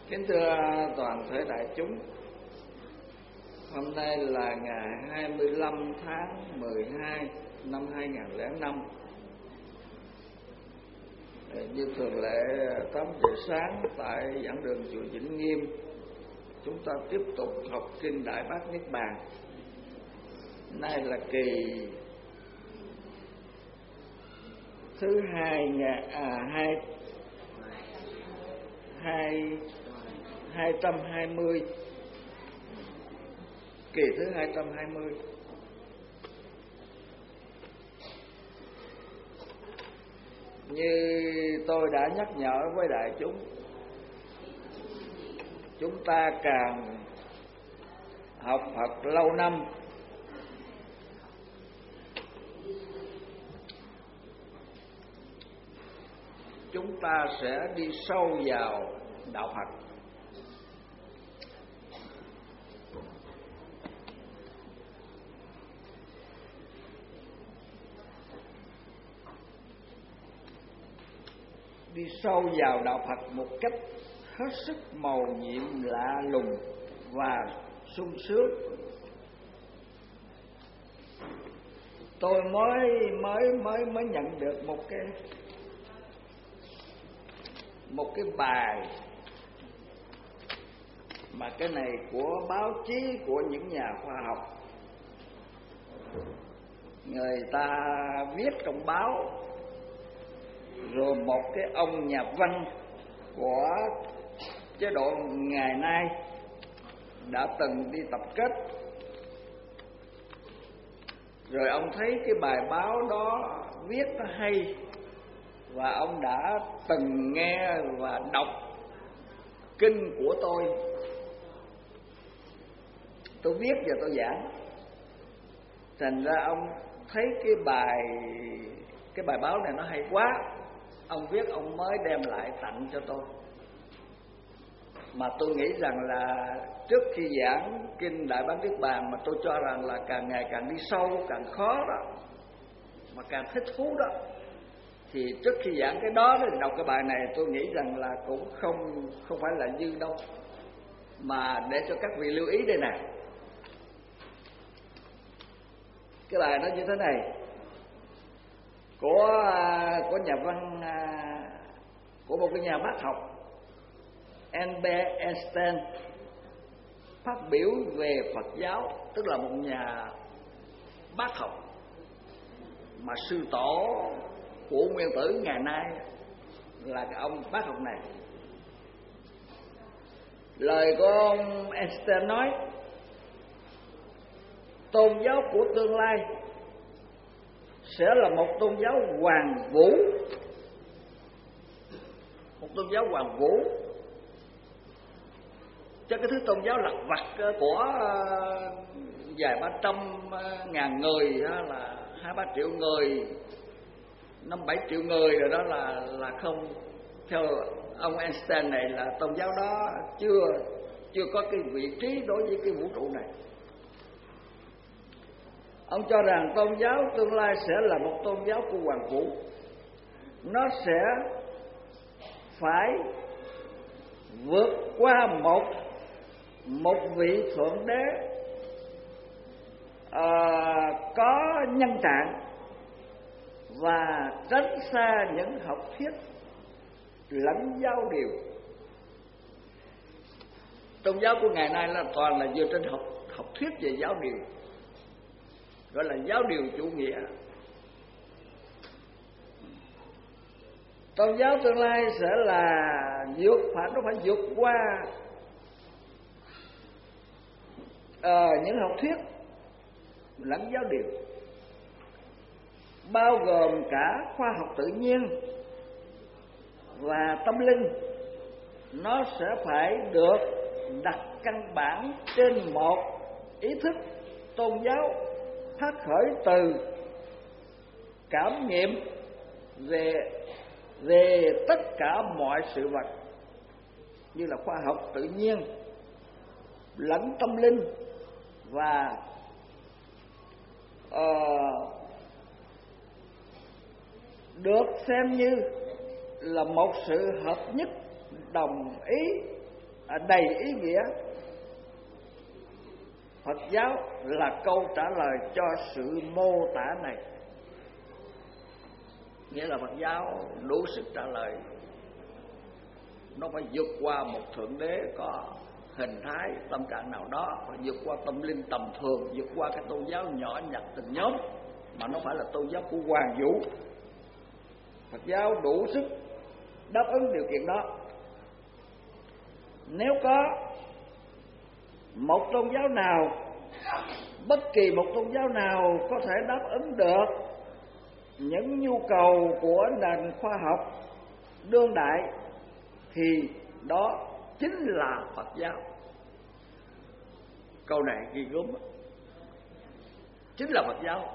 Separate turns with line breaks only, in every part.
Kính thưa toàn thể đại chúng, hôm nay là ngày 25 tháng 12 năm 2005. Như thường lệ 8 giờ sáng tại giảng đường chùa Vĩnh Nghiêm, chúng ta tiếp tục học kinh Đại Bát Niết Bàn. Nay là kỳ thứ 220, kỳ thứ 220. Như tôi đã nhắc nhở với đại chúng ta càng học Phật lâu năm, chúng ta sẽ đi sâu vào đạo Phật. Đi sâu vào đạo Phật một cách hết sức mầu nhiệm, lạ lùng và sung sướng. Tôi mới nhận được một cái bài, mà cái này của báo chí, của những nhà khoa học. Người ta viết trong báo, rồi một cái ông nhà văn của chế độ ngày nay đã từng đi tập kết, rồi ông thấy cái bài báo đó viết nó hay, và ông đã từng nghe và đọc kinh của tôi viết và tôi giảng. Thành ra ông thấy cái bài báo này nó hay quá, ông viết, ông mới đem lại tặng cho tôi. Mà tôi nghĩ rằng là trước khi giảng kinh Đại Bát Niết Bàn, mà tôi cho rằng là càng ngày càng đi sâu, càng khó đó, mà càng thích thú đó, thì trước khi giảng cái đó thì đọc cái bài này, tôi nghĩ rằng là cũng không phải là dư đâu. Mà để cho các vị lưu ý đây nè, cái bài nó như thế này, của nhà văn, của một cái nhà bác học, Albert Einstein, phát biểu về Phật giáo, tức là một nhà bác học mà sư tổ của nguyên tử ngày nay là cái ông bác học này. Lời của ông Einstein nói: tôn giáo của tương lai sẽ là một tôn giáo hoàn vũ, một tôn giáo hoàn vũ. Chứ cái thứ tôn giáo lặt vặt của vài 300.000 người, là 2-3 triệu người, 5-7 triệu người rồi đó, là không. Theo ông Einstein này là tôn giáo đó chưa có cái vị trí đối với cái vũ trụ này. Ông cho rằng tôn giáo tương lai sẽ là một tôn giáo của hoàn vũ. Nó sẽ phải vượt qua một vị thượng đế có nhân trạng, và tránh xa những học thuyết lẫn giáo điều. Tôn giáo của ngày nay là toàn là dựa trên học thuyết về giáo điều, gọi là giáo điều chủ nghĩa. Tôn giáo tương lai sẽ là nó phải vượt qua những học thuyết lẫn giáo điều, bao gồm cả khoa học tự nhiên và tâm linh. Nó sẽ phải được đặt căn bản trên một ý thức tôn giáo phát khởi từ cảm nghiệm về tất cả mọi sự vật, như là khoa học tự nhiên lẫn tâm linh, và được xem như là một sự hợp nhất đồng ý đầy ý nghĩa. Phật giáo là câu trả lời cho sự mô tả này, nghĩa là Phật giáo đủ sức trả lời. Nó phải vượt qua một thượng đế có hình thái tâm trạng nào đó, phải vượt qua tâm linh tầm thường, vượt qua cái tôn giáo nhỏ nhặt từng nhóm, mà nó phải là tôn giáo của hoàng vũ. Phật giáo đủ sức đáp ứng điều kiện đó. Nếu có một tôn giáo nào, bất kỳ một tôn giáo nào có thể đáp ứng được những nhu cầu của nền khoa học đương đại thì đó chính là Phật giáo. Câu này ghi gớm, chính là Phật giáo.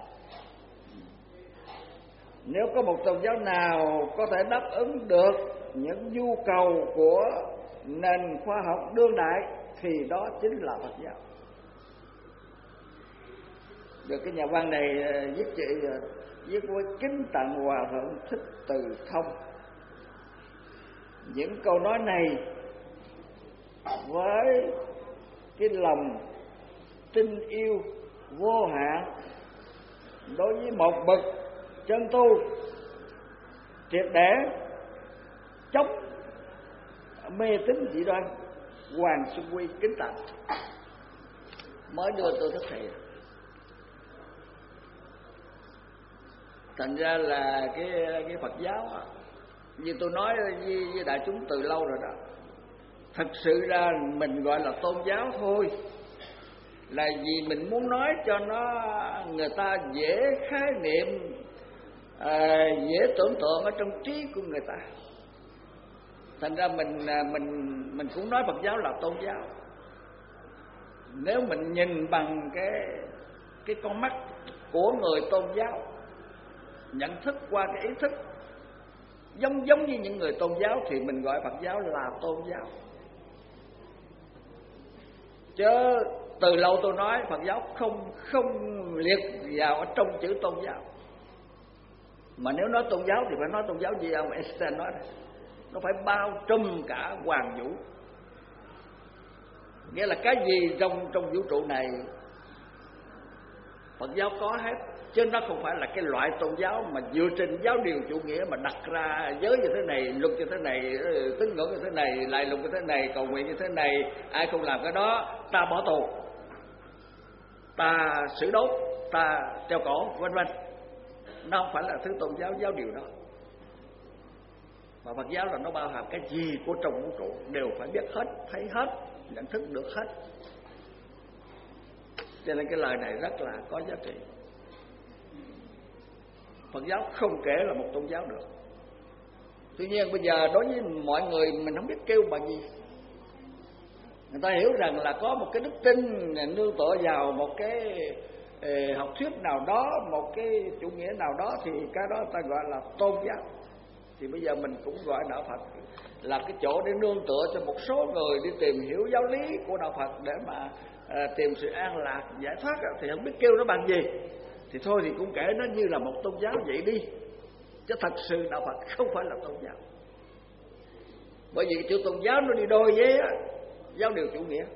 Nếu có một tôn giáo nào có thể đáp ứng được những nhu cầu của nền khoa học đương đại thì đó chính là Phật giáo. Được cái nhà văn này viết với kính tặng Hòa Thượng Thích Từ Thông. Những câu nói này với cái lòng tin yêu vô hạn đối với một bậc chân tu triệt để chống mê tín dị đoan, Hoàng Xuân Quy kính tặng mới đưa tôi thức thị. Thành ra là cái Phật giáo như tôi nói với đại chúng từ lâu rồi đó, thật sự ra mình gọi là tôn giáo thôi, là vì mình muốn nói cho nó người ta dễ khái niệm, dễ tưởng tượng ở trong trí của người ta. Thành ra mình cũng nói Phật giáo là tôn giáo. Nếu mình nhìn bằng cái con mắt của người tôn giáo, nhận thức qua cái ý thức giống như những người tôn giáo, thì mình gọi Phật giáo là tôn giáo. Chứ từ lâu tôi nói Phật giáo không liệt vào ở trong chữ tôn giáo. Mà nếu nói tôn giáo thì phải nói tôn giáo gì ông Einstein nói này, nó phải bao trùm cả hoàng vũ. Nghĩa là cái gì trong vũ trụ này Phật giáo có hết, chứ nó không phải là cái loại tôn giáo mà dựa trên giáo điều chủ nghĩa mà đặt ra giới như thế này, luật như thế này, tín ngưỡng như thế này, lại lục như thế này, cầu nguyện như thế này, ai không làm cái đó ta bỏ tù, ta xử đốt, ta treo cổ, vân vân. Nó không phải là thứ tôn giáo giáo điều đó. Mà Phật giáo là nó bao hàm cái gì của trong vũ trụ đều phải biết hết, thấy hết, nhận thức được hết. Cho nên cái lời này rất là có giá trị. Phật giáo không kể là một tôn giáo được. Tuy nhiên bây giờ đối với mọi người mình không biết kêu bằng gì. Người ta hiểu rằng là có một cái đức tin nương tựa vào một cái học thuyết nào đó, một cái chủ nghĩa nào đó, thì cái đó ta gọi là tôn giáo. Thì bây giờ mình cũng gọi đạo Phật là cái chỗ để nương tựa cho một số người đi tìm hiểu giáo lý của đạo Phật để mà tìm sự an lạc, giải thoát. Thì không biết kêu nó bằng gì, thì thôi thì cũng kể nó như là một tôn giáo vậy đi. Chứ thật sự đạo Phật không phải là tôn giáo. Bởi vì chữ tôn giáo nó đi đôi với giáo điều chủ nghĩa.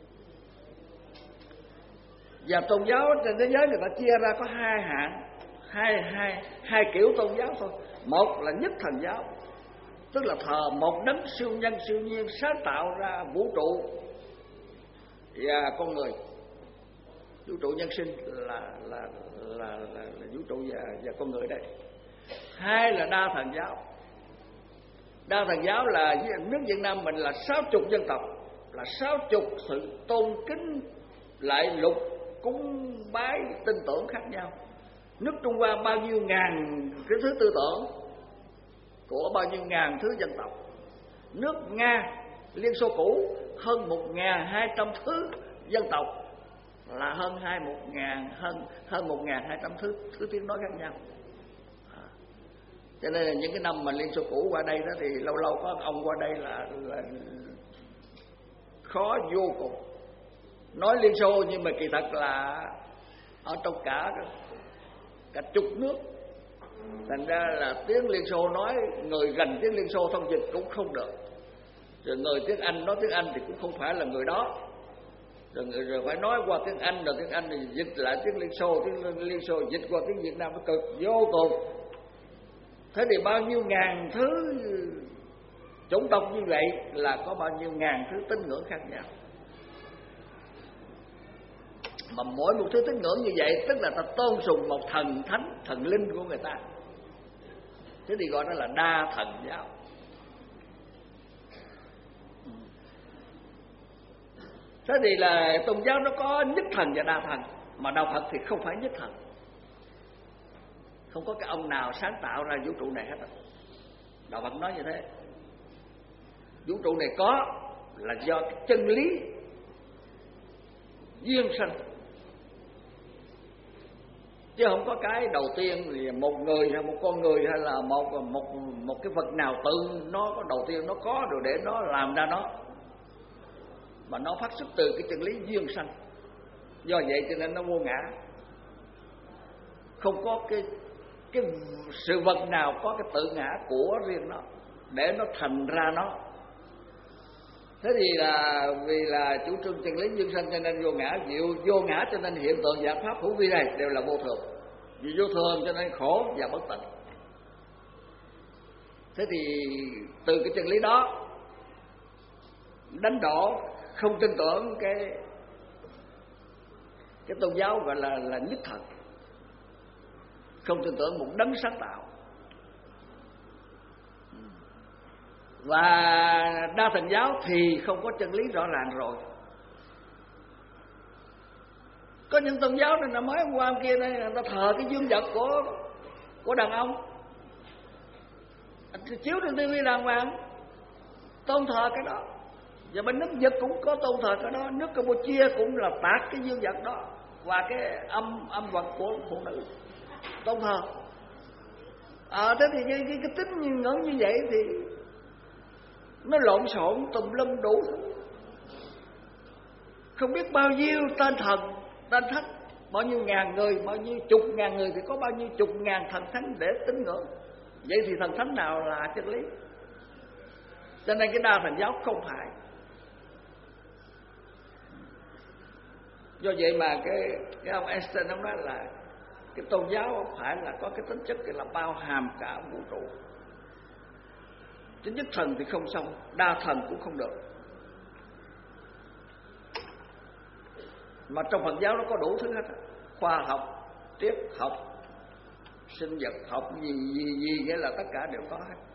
Và tôn giáo trên thế giới người ta chia ra có hai hạng, hai kiểu tôn giáo thôi. Một là nhất thần giáo, tức là thờ một đấng siêu nhân siêu nhiên sáng tạo ra vũ trụ và con người. Vũ trụ nhân sinh là vũ trụ và con người đây. Hai là đa thần giáo. Đa thần giáo là nước Việt Nam mình là 60 dân tộc, là 60 sự tôn kính lại lục cúng bái tin tưởng khác nhau. Nước Trung Hoa bao nhiêu ngàn cái thứ tư tưởng của bao nhiêu ngàn thứ dân tộc. Nước Nga Liên Xô cũ hơn 1.200 thứ dân tộc, là hơn 1.200 thứ tiếng nói khác nhau. Cho nên là những cái năm mà Liên Xô cũ qua đây đó thì lâu lâu có ông qua đây là khó vô cùng. Nói Liên Xô nhưng mà kỳ thật là ở trong cả chục nước. Thành ra là tiếng Liên Xô nói, người gần tiếng Liên Xô thông dịch cũng không được. Rồi người tiếng Anh nói tiếng Anh thì cũng không phải là người đó. Rồi phải nói qua tiếng Anh, rồi tiếng Anh thì dịch lại tiếng Liên Xô dịch qua tiếng Việt Nam, nó cực vô cùng. Thế thì bao nhiêu ngàn thứ chủng tộc như vậy là có bao nhiêu ngàn thứ tín ngưỡng khác nhau. Mà mỗi một thứ tín ngưỡng như vậy tức là ta tôn sùng một thần thánh, thần linh của người ta. Thế thì gọi đó là đa thần giáo. Thế thì là tôn giáo nó có nhất thần và đa thần, mà đạo Phật thì không phải nhất thần. Không có cái ông nào sáng tạo ra vũ trụ này hết. Đạo Phật nói như thế. Vũ trụ này có là do cái chân lý duyên sanh, chứ không có cái đầu tiên thì một người hay một con người hay là một cái vật nào tự nó có đầu tiên nó có rồi để nó làm ra nó, mà nó phát xuất từ cái chân lý duyên sanh. Do vậy cho nên nó vô ngã. Không có cái sự vật nào có cái tự ngã của riêng nó để nó thành ra nó. Thế thì là vì là chủ trương chân lý duyên sanh cho nên vô ngã. Vô ngã cho nên hiện tượng và pháp hữu vi này đều là vô thường. Vì vô thường cho nên khổ và bất tịnh. Thế thì từ cái chân lý đó đánh đổ, không tin tưởng cái tôn giáo gọi là nhất thần, không tin tưởng một đấng sáng tạo. Và đa thần giáo thì không có chân lý rõ ràng rồi. Có những tôn giáo này là mới hôm qua hôm kia đây, người ta thờ cái dương vật của đàn ông, chiếu trên TV đàng hoàng, tôn thờ cái đó. Và bên nước Nhật cũng có tôn thờ cái đó, nước Campuchia cũng là tạc cái dương vật đó và cái âm vật của phụ nữ, tôn thờ. Thế thì cái tính ngưỡng như vậy thì nó lộn xộn tùm lum đủ, không biết bao nhiêu tên thần tên thánh, bao nhiêu ngàn người, bao nhiêu chục ngàn người thì có bao nhiêu chục ngàn thần thánh để tín ngưỡng. Vậy thì thần thánh nào là chân lý? Cho nên cái đa thần giáo không phải. Do vậy mà cái ông Einstein ông nói là cái tôn giáo không phải là có cái tính chất là bao hàm cả vũ trụ. Chứ nhất thần thì không xong, đa thần cũng không được. Mà trong Phật giáo nó có đủ thứ hết, khoa học, triết học, sinh vật học, gì nghĩa là tất cả đều có hết.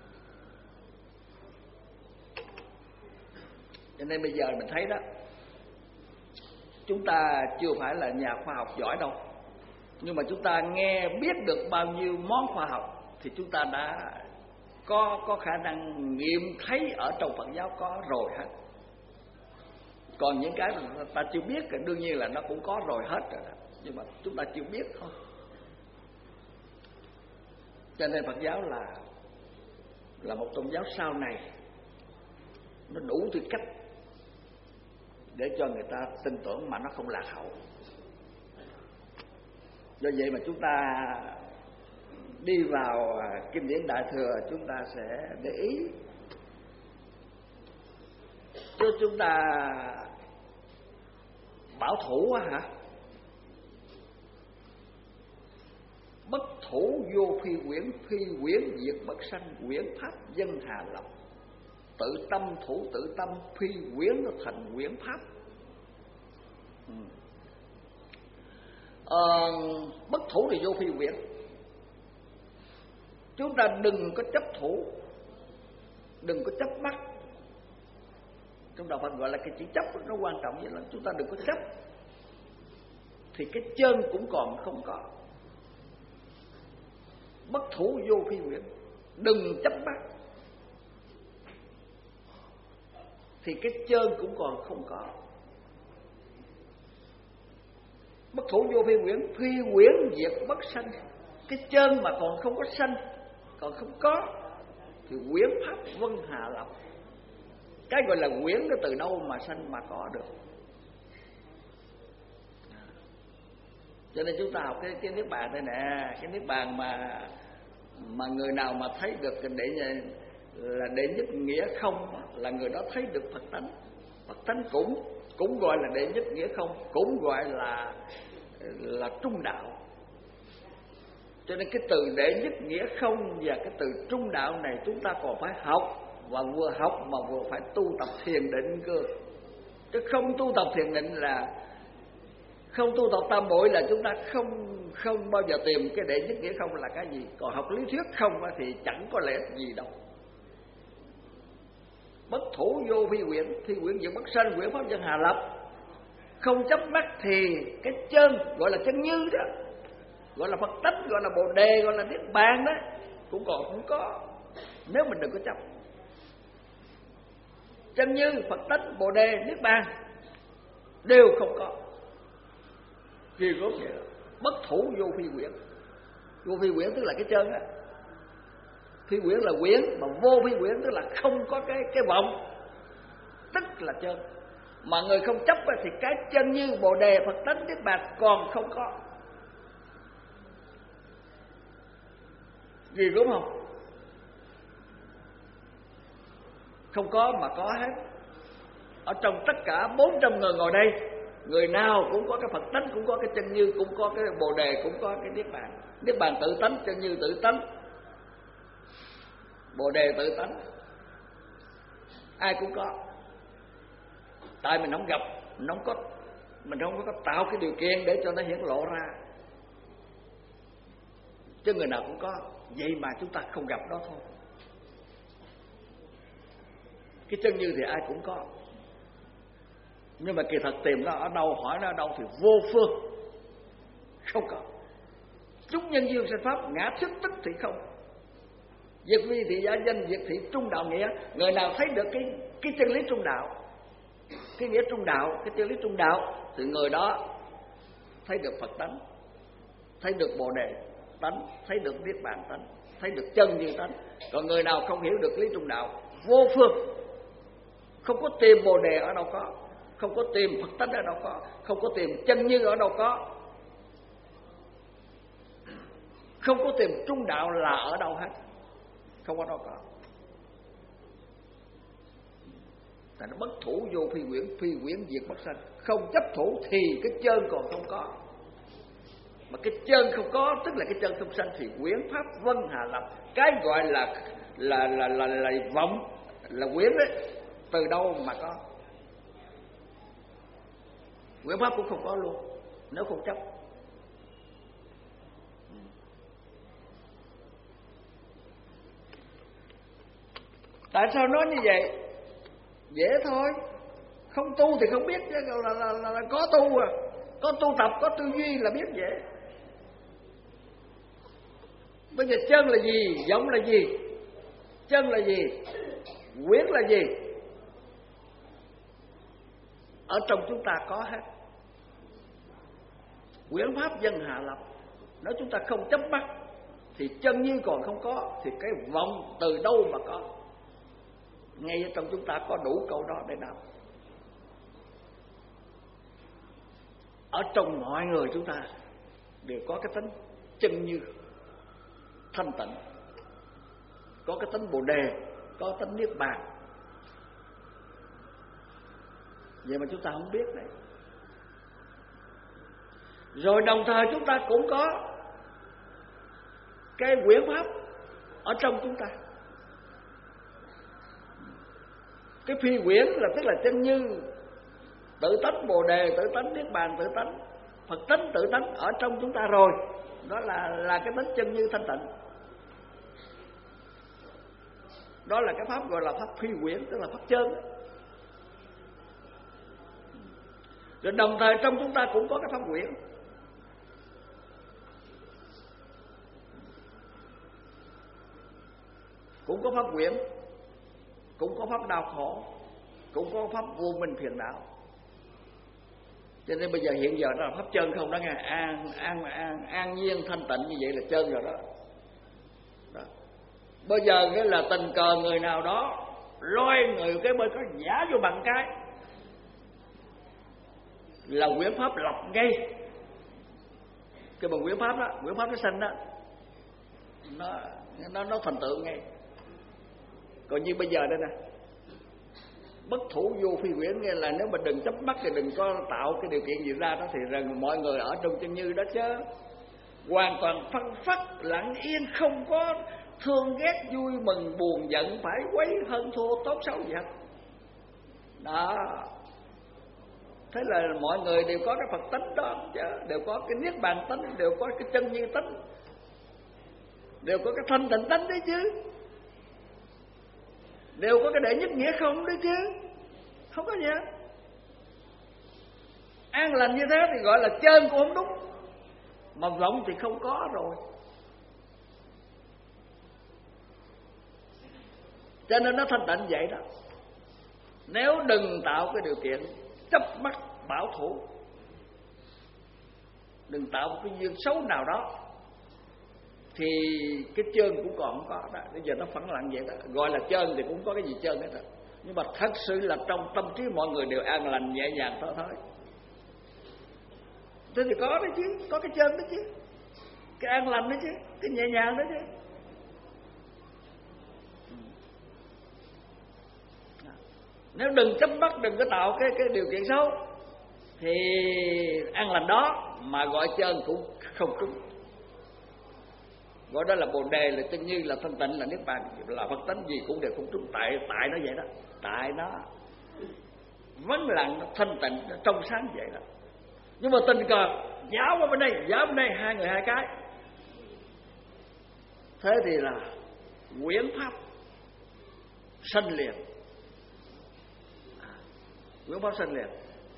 Cho nên bây giờ mình thấy đó, chúng ta chưa phải là nhà khoa học giỏi đâu, nhưng mà chúng ta nghe biết được bao nhiêu món khoa học thì chúng ta đã có khả năng nghiệm thấy ở trong Phật giáo có rồi hết. Còn những cái mà ta chưa biết thì đương nhiên là nó cũng có rồi hết rồi đó, nhưng mà chúng ta chưa biết thôi. Cho nên Phật giáo là một tôn giáo sau này, nó đủ tư cách để cho người ta tin tưởng mà nó không lạc hậu. Do vậy mà chúng ta đi vào kinh điển Đại Thừa, chúng ta sẽ để ý, chứ chúng ta bảo thủ hả? Bất thủ vô phi quyển diệt bất sanh, quyển pháp dân hà lập. Tự tâm thủ tự tâm, phi quyển nó thành quyển pháp. Bất thủ thì vô phi quyển. Chúng ta đừng có chấp thủ, đừng có chấp mắc. Trong đạo Phật gọi là cái chữ chấp nó quan trọng vậy lắm. Chúng ta đừng có chấp, thì cái chân cũng còn không có. Bất thủ vô phi quyển, đừng chấp mắc, thì cái chân cũng còn không có. Bất thủ vô phi quyển diệt bất sanh. Cái chân mà còn không có sanh, còn không có, thì quyển pháp vân hà lập. Cái gọi là quyển nó từ đâu mà sanh mà có được. Cho nên chúng ta học cái niết bàn đây nè, cái niết bàn mà người nào mà thấy được để là đệ nhất nghĩa không, là người đó thấy được Phật tánh. Phật tánh cũng gọi là đệ nhất nghĩa không, cũng gọi là trung đạo. Cho nên cái từ đệ nhất nghĩa không và cái từ trung đạo này chúng ta còn phải học, và vừa học mà vừa phải tu tập thiền định cơ. Chứ không tu tập thiền định là không tu tập tam bội là chúng ta không bao giờ tìm cái đệ nhất nghĩa không là cái gì. Còn học lý thuyết không thì chẳng có lẽ gì đâu. Bất thủ vô phi quyển, phi quyển diệt bất sanh, quyển pháp dân hà lập. Không chấp mắt thì cái chân gọi là chân như đó, gọi là Phật tánh, gọi là Bồ đề, gọi là Niết bàn đó, cũng còn không có. Nếu mình đừng có chấp chân như, Phật tánh, Bồ đề, Niết bàn đều không có. Vì gốm vậy đó. Bất thủ vô phi quyển. Vô phi quyển tức là cái chân á. Phi quyển là quyển, mà vô phi quyển tức là không có cái vọng, tức là chân. Mà người không chấp thì cái chân như, Bồ đề, Phật tánh, Niết bàn còn không có. Gì đúng không? Không có mà có hết. Ở trong tất cả 400 người ngồi đây, người nào cũng có cái Phật tánh, cũng có cái chân như, cũng có cái Bồ đề, cũng có cái Niết bàn. Niết bàn tự tánh, chân như tự tánh, Bồ đề tự tánh, ai cũng có. Tại mình không gặp, mình không có tạo cái điều kiện để cho nó hiển lộ ra. Chứ người nào cũng có, vậy mà chúng ta không gặp đó thôi. Cái chân như thì ai cũng có, nhưng mà kỳ thật tìm nó ở đâu, hỏi nó ở đâu thì vô phương, không có. Chúng nhân duyên sanh pháp, ngã thức tức thì không. Diệt vi thị giả danh, diệt thị trung đạo nghĩa. Người nào thấy được cái chân lý trung đạo, cái nghĩa trung đạo, cái chân lý trung đạo, thì người đó thấy được Phật tánh, thấy được Bồ đề tánh, thấy được Niết bàn tánh, thấy được chân như tánh. Còn người nào không hiểu được lý trung đạo, vô phương, không có tìm Bồ đề ở đâu có, không có tìm Phật tánh ở đâu có, không có tìm chân như ở đâu có, không có tìm trung đạo là ở đâu hết, không có đâu có. Tại nó bất thủ vô phi quyển diệt bất sanh. Không chấp thủ thì cái chân còn không có. Mà cái chân không có tức là cái chân không sanh, thì quyển pháp vân hà lập. Cái gọi là vọng, là quyển đấy, từ đâu mà có? Quyển pháp cũng không có luôn, nếu không chấp. Tại sao nói như vậy? Dễ thôi. Không tu thì không biết, chứ là có tu à. Có tu tập, có tư duy là biết dễ. Bây giờ chân là gì? Vọng là gì? Chân là gì? Quyển là gì? Ở trong chúng ta có hết. Quyển pháp dân hạ lập. Nếu chúng ta không chấp bắt thì chân như còn không có, thì cái vọng từ đâu mà có? Ngay ở trong chúng ta có đủ câu đó để đáp. Ở trong mọi người chúng ta đều có cái tính chân như thanh tịnh, có cái tính Bồ đề, có cái tính Niết bàn. Vậy mà chúng ta không biết đấy. Rồi đồng thời chúng ta cũng có cái quyển pháp ở trong chúng ta. Cái phi quyển là tức là chân như, tự tánh Bồ đề, tự tánh Niết bàn, tự tánh Phật tánh, tự tánh ở trong chúng ta rồi. Đó là cái tánh chân như thanh tịnh. Đó là cái pháp gọi là pháp phi quyển, tức là pháp chân. Rồi đồng thời trong chúng ta cũng có cái pháp quyển. Cũng có pháp quyển, cũng có pháp đau khổ, cũng có pháp vô minh phiền não. Cho nên bây giờ hiện giờ nó là pháp chân không đó nghe. An nhiên thanh tịnh như vậy là chân rồi đó. Bây giờ cái là tình cờ người nào đó lôi người cái bên có giả vô bằng cái là quyển pháp lập ngay. Cái bằng quyển pháp đó, quyển pháp nó sanh đó, nó thành tựu ngay. Còn như bây giờ đây nè, bất thủ vô phi quyển, nghĩa là nếu mà đừng chấp mắt thì đừng có tạo cái điều kiện gì ra đó, thì rằng mọi người ở trong chân như đó chứ hoàn toàn phăng phắc lặng yên, không có thương ghét vui mừng buồn giận phải quấy hơn thua tốt xấu gì hết đó. Thế là mọi người đều có cái Phật tánh đó chứ, đều có cái niết bàn tánh, đều có cái chân như tánh, đều có cái thanh tịnh tánh đấy chứ, đều có cái đệ nhất nghĩa không đấy chứ, không có gì hết. An lành như thế thì gọi là chân cũng không đúng, mà vọng thì không có rồi. Cho nên nó thanh tịnh vậy đó. Nếu đừng tạo cái điều kiện chấp mắc bảo thủ, đừng tạo một cái duyên xấu nào đó, thì cái chân cũng còn không có đó. Bây giờ nó phẳng lặng vậy đó. Gọi là chân thì cũng có cái gì chân hết đó. Nhưng mà thật sự là trong tâm trí mọi người đều an lành nhẹ nhàng thôi thôi. Thế thì có đấy chứ, có cái chân đó chứ, cái an lành đó chứ, cái nhẹ nhàng đó chứ. Nếu đừng chấp bắt, đừng có tạo cái điều kiện xấu, thì an lành đó mà gọi chân cũng không trúng. Gọi đó là Bồ Đề, là chân như, là thanh tịnh, là niết bàn, là Phật tánh, gì cũng đều không trúng. Tại nó vậy đó, tại nó vắng lặng, nó thanh tịnh, nó trong sáng vậy đó. Nhưng mà tình cờ giáo qua bên đây, giáo bên đây, hai người hai cái, thế thì là quyển pháp sanh liền. Quyển pháp sanh liền.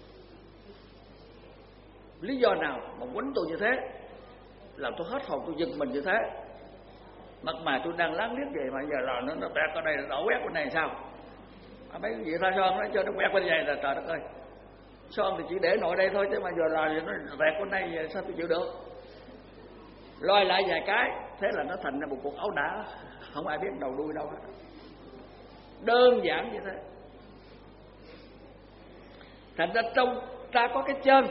Lý do nào mà quấn tôi như thế, làm tôi hết hồn, tôi giật mình như thế? Mặt mày tôi đang láng liếc vậy mà giờ là nó bẹt ở đây, nó quét bên này sao? Mấy cái gì pha son nó cho nó quét bên này là trời đất ơi. Son thì chỉ để nội đây thôi, chứ mà giờ là nó bẹt bên đây vậy sao tôi chịu được? Lôi lại vài cái, thế là nó thành ra một cuộc ấu đả, không ai biết đầu đuôi đâu hết. Đơn giản như thế. Thành ra trong ta có cái chân,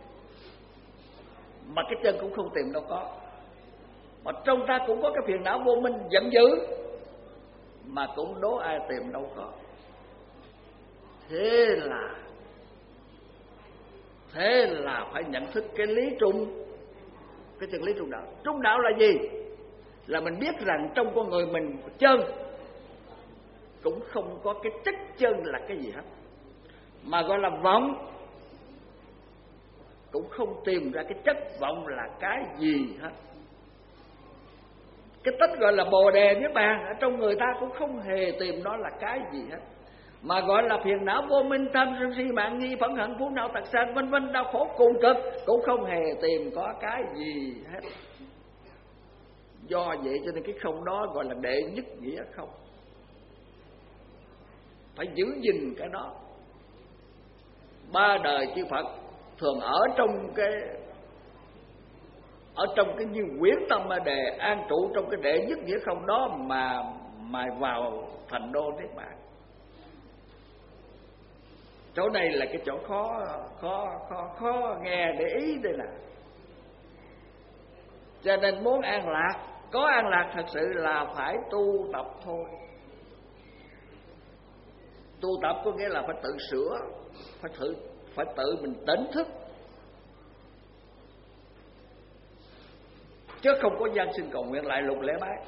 mà cái chân cũng không tìm đâu có. Mà trong ta cũng có cái phiền não vô minh giận dữ, mà cũng đố ai tìm đâu có. Thế là phải nhận thức cái lý trung, cái chân lý trung đạo. Trung đạo là gì? Là mình biết rằng trong con người mình chân cũng không có cái chất chân là cái gì hết, mà gọi là vọng cũng không tìm ra cái chất vọng là cái gì hết. Cái tích gọi là Bồ Đề Niết Bàn ở trong người ta cũng không hề tìm đó là cái gì hết, mà gọi là phiền não vô minh, tham sân si mạng nghi phẫn hận phú não tật sanh vân vân, đau khổ cùng cực, cũng không hề tìm có cái gì hết. Do vậy cho nên cái không đó gọi là đệ nhất nghĩa không. Phải giữ gìn cái đó. Ba đời chư Phật thường ở trong cái như quyển tâm đề, an trụ trong cái đệ nhất nghĩa không đó mà vào thành đô Niết Bàn. Chỗ này là cái chỗ khó nghe để ý đây nè. Cho nên muốn an lạc, có an lạc thật sự là phải tu tập thôi. Tu tập có nghĩa là phải tự sửa, phải tự mình tỉnh thức, chứ không có gian sinh cầu nguyện lại lục lễ bái.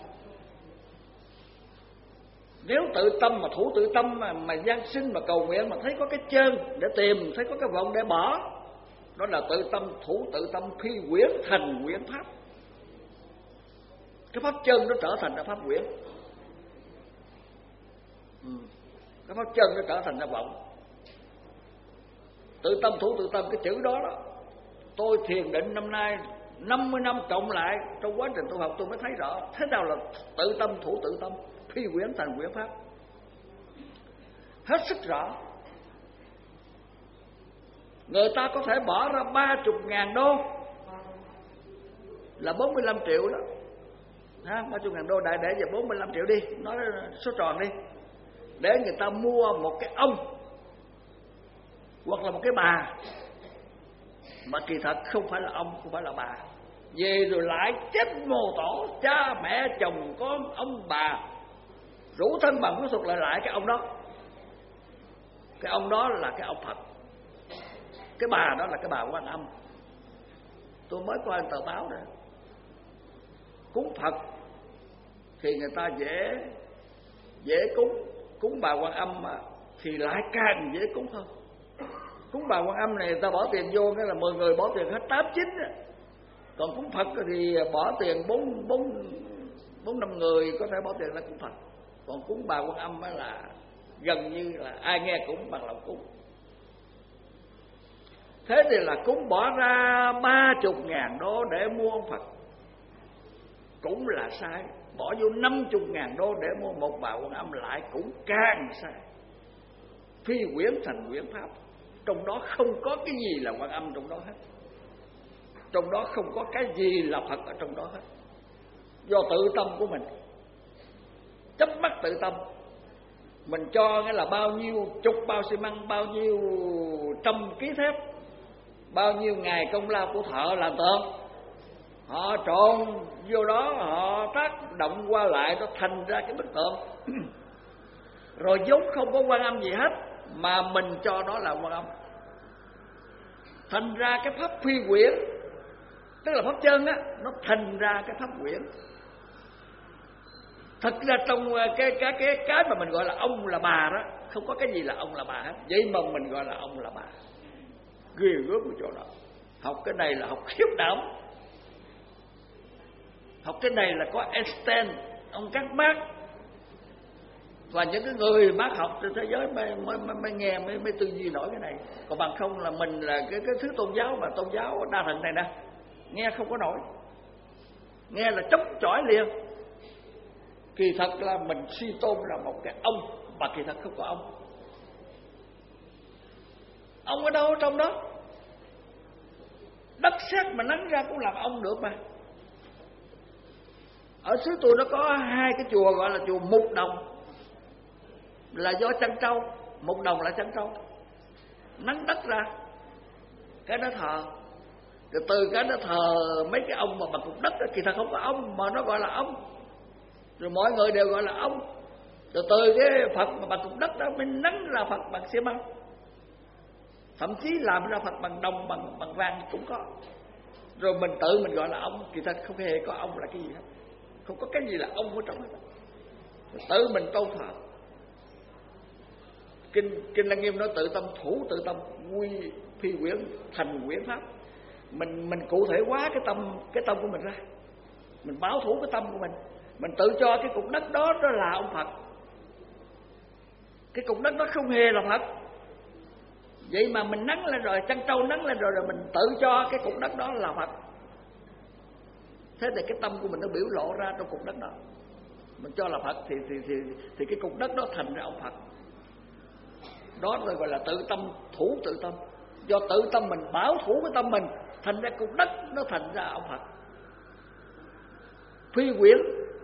Nếu tự tâm mà thủ tự tâm mà gian sinh mà cầu nguyện mà thấy có cái chân để tìm, thấy có cái vọng để bỏ, đó là tự tâm thủ tự tâm phi quyển thành quyển pháp. Cái pháp chân nó trở thành ra pháp quyển, cái pháp chân nó trở thành ra vọng. Tự tâm thủ tự tâm, cái chữ đó đó, tôi thiền định năm nay 50 năm cộng lại, trong quá trình tu học tôi mới thấy rõ thế nào là tự tâm thủ tự tâm phi quyển thành quyển pháp, hết sức rõ. Người ta có thể bỏ ra 30.000 đô là 45 triệu đó, 30.000 đô đại để giờ 45 triệu đi, nói số tròn đi, để người ta mua một cái ông hoặc là một cái bà mà kỳ thật không phải là ông, không phải là bà, về rồi lại chết mồ tổ cha mẹ chồng con ông bà rủ thân bằng quyến thuộc lại cái ông đó. Cái ông đó là cái ông Phật, cái bà đó là cái bà Quan Âm. Tôi mới coi tờ báo rồi. Cúng Phật thì người ta dễ cúng bà Quan Âm mà thì lại càng dễ cúng hơn. Cúng bà Quan Âm này người ta bỏ tiền vô, nghĩa là 10 người bỏ tiền hết 8-9. Còn cúng Phật thì bỏ tiền 4-5 người có thể bỏ tiền là cúng Phật. Còn cúng bà Quan Âm là gần như là ai nghe cũng bằng lòng cúng. Thế thì là cúng bỏ ra 30.000 đô để mua ông Phật cũng là sai. Bỏ vô 50.000 đô để mua một bà Quan Âm lại cũng càng sai. Phi quyển thành quyển pháp, trong đó không có cái gì là Quan Âm trong đó hết. Trong đó không có cái gì là Phật ở trong đó hết. Do tự tâm của mình, chấp mắc tự tâm. Mình cho nghĩa là bao nhiêu chục bao xi măng, bao nhiêu trăm ký thép, bao nhiêu ngày công lao của thợ làm tượng, họ trộn vô đó, họ tác động qua lại, nó thành ra cái bức tượng. Rồi vốn không có Quan Âm gì hết mà mình cho nó là Quan Âm. Thành ra cái pháp phi quyển, tức là pháp chân á, nó thành ra cái pháp quyển. Thật ra trong cái mà mình gọi là ông là bà đó, không có cái gì là ông là bà hết. Vậy mà mình gọi là ông là bà, ghê gớm của chỗ đó. Học cái này là học khiếp đảm. Học cái này là có Einstein, ông Các Marx và những cái người bác học trên thế giới mới nghe mới tư duy nổi cái này. Còn bằng không là mình là cái thứ tôn giáo mà tôn giáo đa thần này nè, nghe không có nổi, nghe là chống chọi liền. Kỳ thật là mình suy tôn là một cái ông mà kỳ thật không có ông. Ông ở đâu trong đó? Đất sét mà nắng ra cũng làm ông được mà. Ở xứ tôi nó có 2 cái chùa gọi là chùa Mục Đồng, là do chăn trâu. Mục Đồng là chăn trâu, nắng đất ra cái đó thờ. Rồi từ cái đó thờ mấy cái ông mà bằng cục đất đó, kỳ thật không có ông mà nó gọi là ông. Rồi mọi người đều gọi là ông. Rồi từ cái Phật mà bằng cục đất đó mới nắng ra Phật bằng xi măng. Thậm chí làm ra Phật bằng đồng, bằng vàng cũng có. Rồi mình tự mình gọi là ông, kỳ thật không hề có ông là cái gì hết. Không có cái gì là ông ở trong đó. Rồi tự mình tôn thờ. Kinh Lăng Nghiêm nói tự tâm thủ tự tâm, quy phi quyển thành quyển pháp. Mình cụ thể hóa cái tâm của mình ra. Mình báo thủ cái tâm của mình. Mình tự cho cái cục đất đó nó là ông Phật. Cái cục đất đó không hề là Phật. Vậy mà mình nắng lên rồi, chăn trâu nắng lên rồi, rồi mình tự cho cái cục đất đó là Phật. Thế thì cái tâm của mình nó biểu lộ ra trong cục đất đó. Mình cho là Phật thì cái cục đất đó thành ra ông Phật. Đó rồi gọi là tự tâm thủ tự tâm. Do tự tâm mình bảo thủ cái tâm mình, thành ra cục đất nó thành ra ông Phật. Phi quyển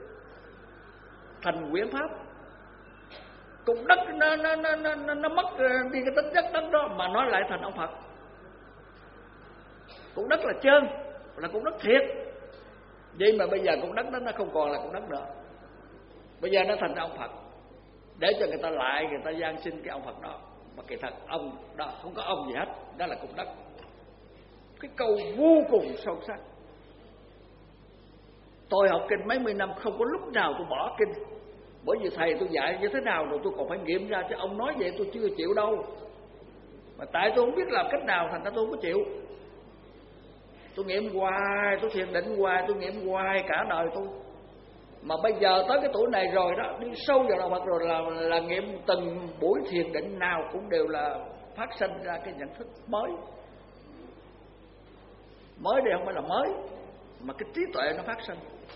thành quyển pháp. Cục đất nó mất đi cái tính chất đất đó mà nó lại thành ông Phật. Cục đất là trơn, là cục đất thiệt. Vậy mà bây giờ cục đất đó nó không còn là cục đất nữa. Bây giờ nó thành ra ông Phật, để cho người ta lại, người ta gian sinh cái ông Phật đó. Mà kỳ thật ông đó không có ông gì hết, đó là cục đất. Cái câu vô cùng sâu sắc. Tôi học kinh mấy mươi năm không có lúc nào tôi bỏ kinh. Bởi vì thầy tôi dạy như thế nào rồi tôi còn phải nghiệm ra, chứ ông nói vậy tôi chưa chịu đâu. Mà tại tôi không biết làm cách nào thành ra tôi không có chịu. Tôi nghiệm hoài, tôi thiền định hoài, tôi nghiệm hoài cả đời tôi. Mà bây giờ tới cái tuổi này rồi đó, đi sâu vào đạo Phật rồi là nghiệm từng buổi thiền định nào cũng đều là phát sinh ra cái nhận thức mới. Mới đây không phải là mới, mà cái trí tuệ nó phát sinh.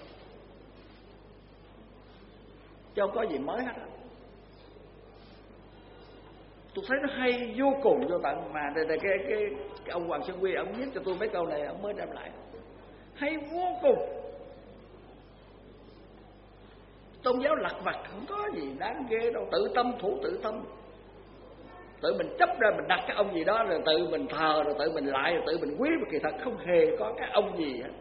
Chứ không có gì mới hết. Tôi thấy nó hay vô cùng vô tận. Mà đây cái ông Hoàng Sơn Quy, ông viết cho tôi mấy câu này, ông mới đem lại. Hay vô cùng. Tôn giáo lặt vặt không có gì đáng ghê đâu. Tự tâm thủ tự tâm. Tự mình chấp ra mình đặt cái ông gì đó, rồi tự mình thờ, rồi tự mình lại, rồi tự mình quý. Mà kỳ thật không hề có cái ông gì hết.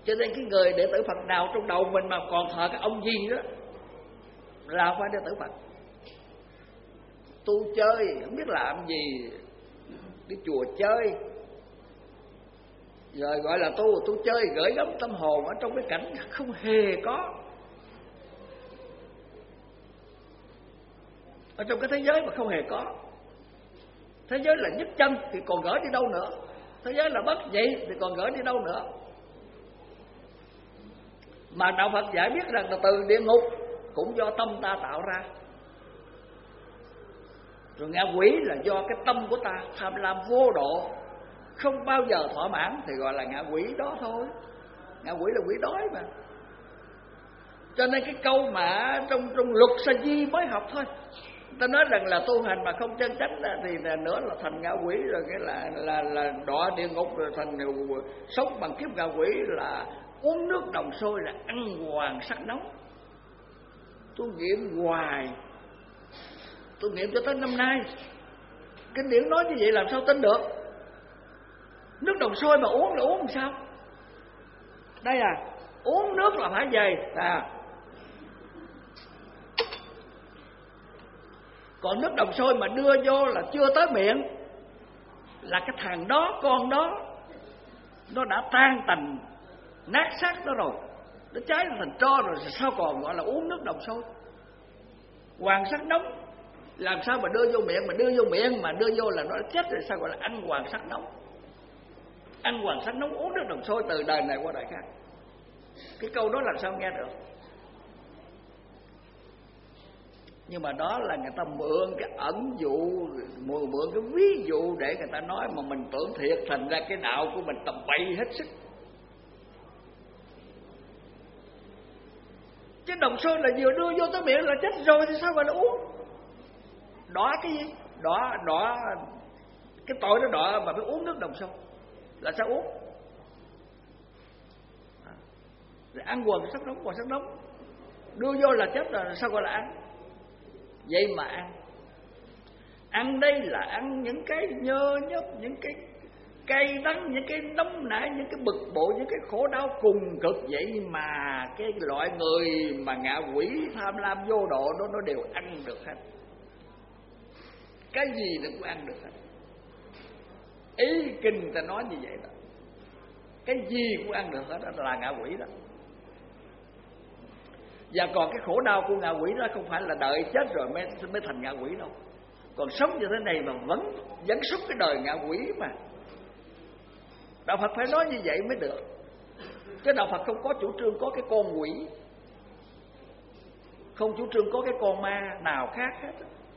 Cho nên cái người đệ tử Phật nào trong đầu mình mà còn thờ cái ông gì đó là không phải đệ tử Phật. Tu chơi không biết làm gì, đi chùa chơi rồi gọi là tu chơi, gửi gắm tâm hồn ở trong cái cảnh không hề có, ở trong cái thế giới mà không hề có. Thế giới là nhất chân thì còn gửi đi đâu nữa, thế giới là bất nhị thì còn gửi đi đâu nữa. Mà đạo Phật giải biết rằng là từ địa ngục cũng do tâm ta tạo ra, rồi ngạ quỷ là do cái tâm của ta tham lam vô độ, không bao giờ thỏa mãn thì gọi là ngạ quỷ đó thôi. Ngạ quỷ là quỷ đói mà. Cho nên cái câu mà trong luật sa di mới học thôi, ta nói rằng là tu hành mà không chân chánh thì nữa là thành ngạ quỷ, rồi cái là đọa địa ngục, rồi thành sống bằng kiếp ngạ quỷ, là uống nước đồng sôi, là ăn hoàng sắc nóng. Tôi nghiệm hoài, tôi nghiệm cho tới năm nay. Kinh điển nói như vậy làm sao tin được? Nước đồng sôi mà uống là uống làm sao? Đây uống nước là phải về còn nước đồng sôi mà đưa vô là chưa tới miệng là cái thằng đó, con đó nó đã tan tành nát xác đó rồi, nó cháy thành tro rồi, sao còn gọi là uống nước đồng sôi? Hoàng sắc nóng làm sao mà đưa vô miệng, mà đưa vô miệng mà đưa vô là nó chết rồi, sao gọi là ăn hoàng sắc nóng? Ăn hoàng sắc nóng uống nước đồng sôi từ đời này qua đời khác. Cái câu đó làm sao nghe được? Nhưng mà đó là người ta mượn cái ẩn dụ, mượn cái ví dụ để người ta nói, mà mình tưởng thiệt, thành ra cái đạo của mình tầm bậy hết sức. Chứ đồng sôi là vừa đưa vô tới miệng là chết rồi thì sao gọi là uống? Đọa cái gì? Đọa cái tội nó đọa mà phải uống nước đồng sôi là sao uống? Rồi ăn hoàng sắc nóng đưa vô là chết rồi, sao gọi là ăn? Vậy mà ăn đây là ăn những cái nhơ nhớp, những cái cay đắng, những cái nóng nảy, những cái bực bội, những cái khổ đau cùng cực. Vậy mà cái loại người mà ngạ quỷ tham lam vô độ đó nó đều ăn được hết. Cái gì nó cũng ăn được hết. Ý kinh ta nói như vậy đó, cái gì cũng ăn được hết, đó là ngạ quỷ đó. Và còn cái khổ đau của ngạ quỷ đó không phải là đợi chết rồi mới thành ngạ quỷ đâu. Còn sống như thế này mà vẫn sống cái đời ngạ quỷ mà. Đạo Phật phải nói như vậy mới được. Chứ Đạo Phật không có chủ trương có cái con quỷ, không chủ trương có cái con ma nào khác hết.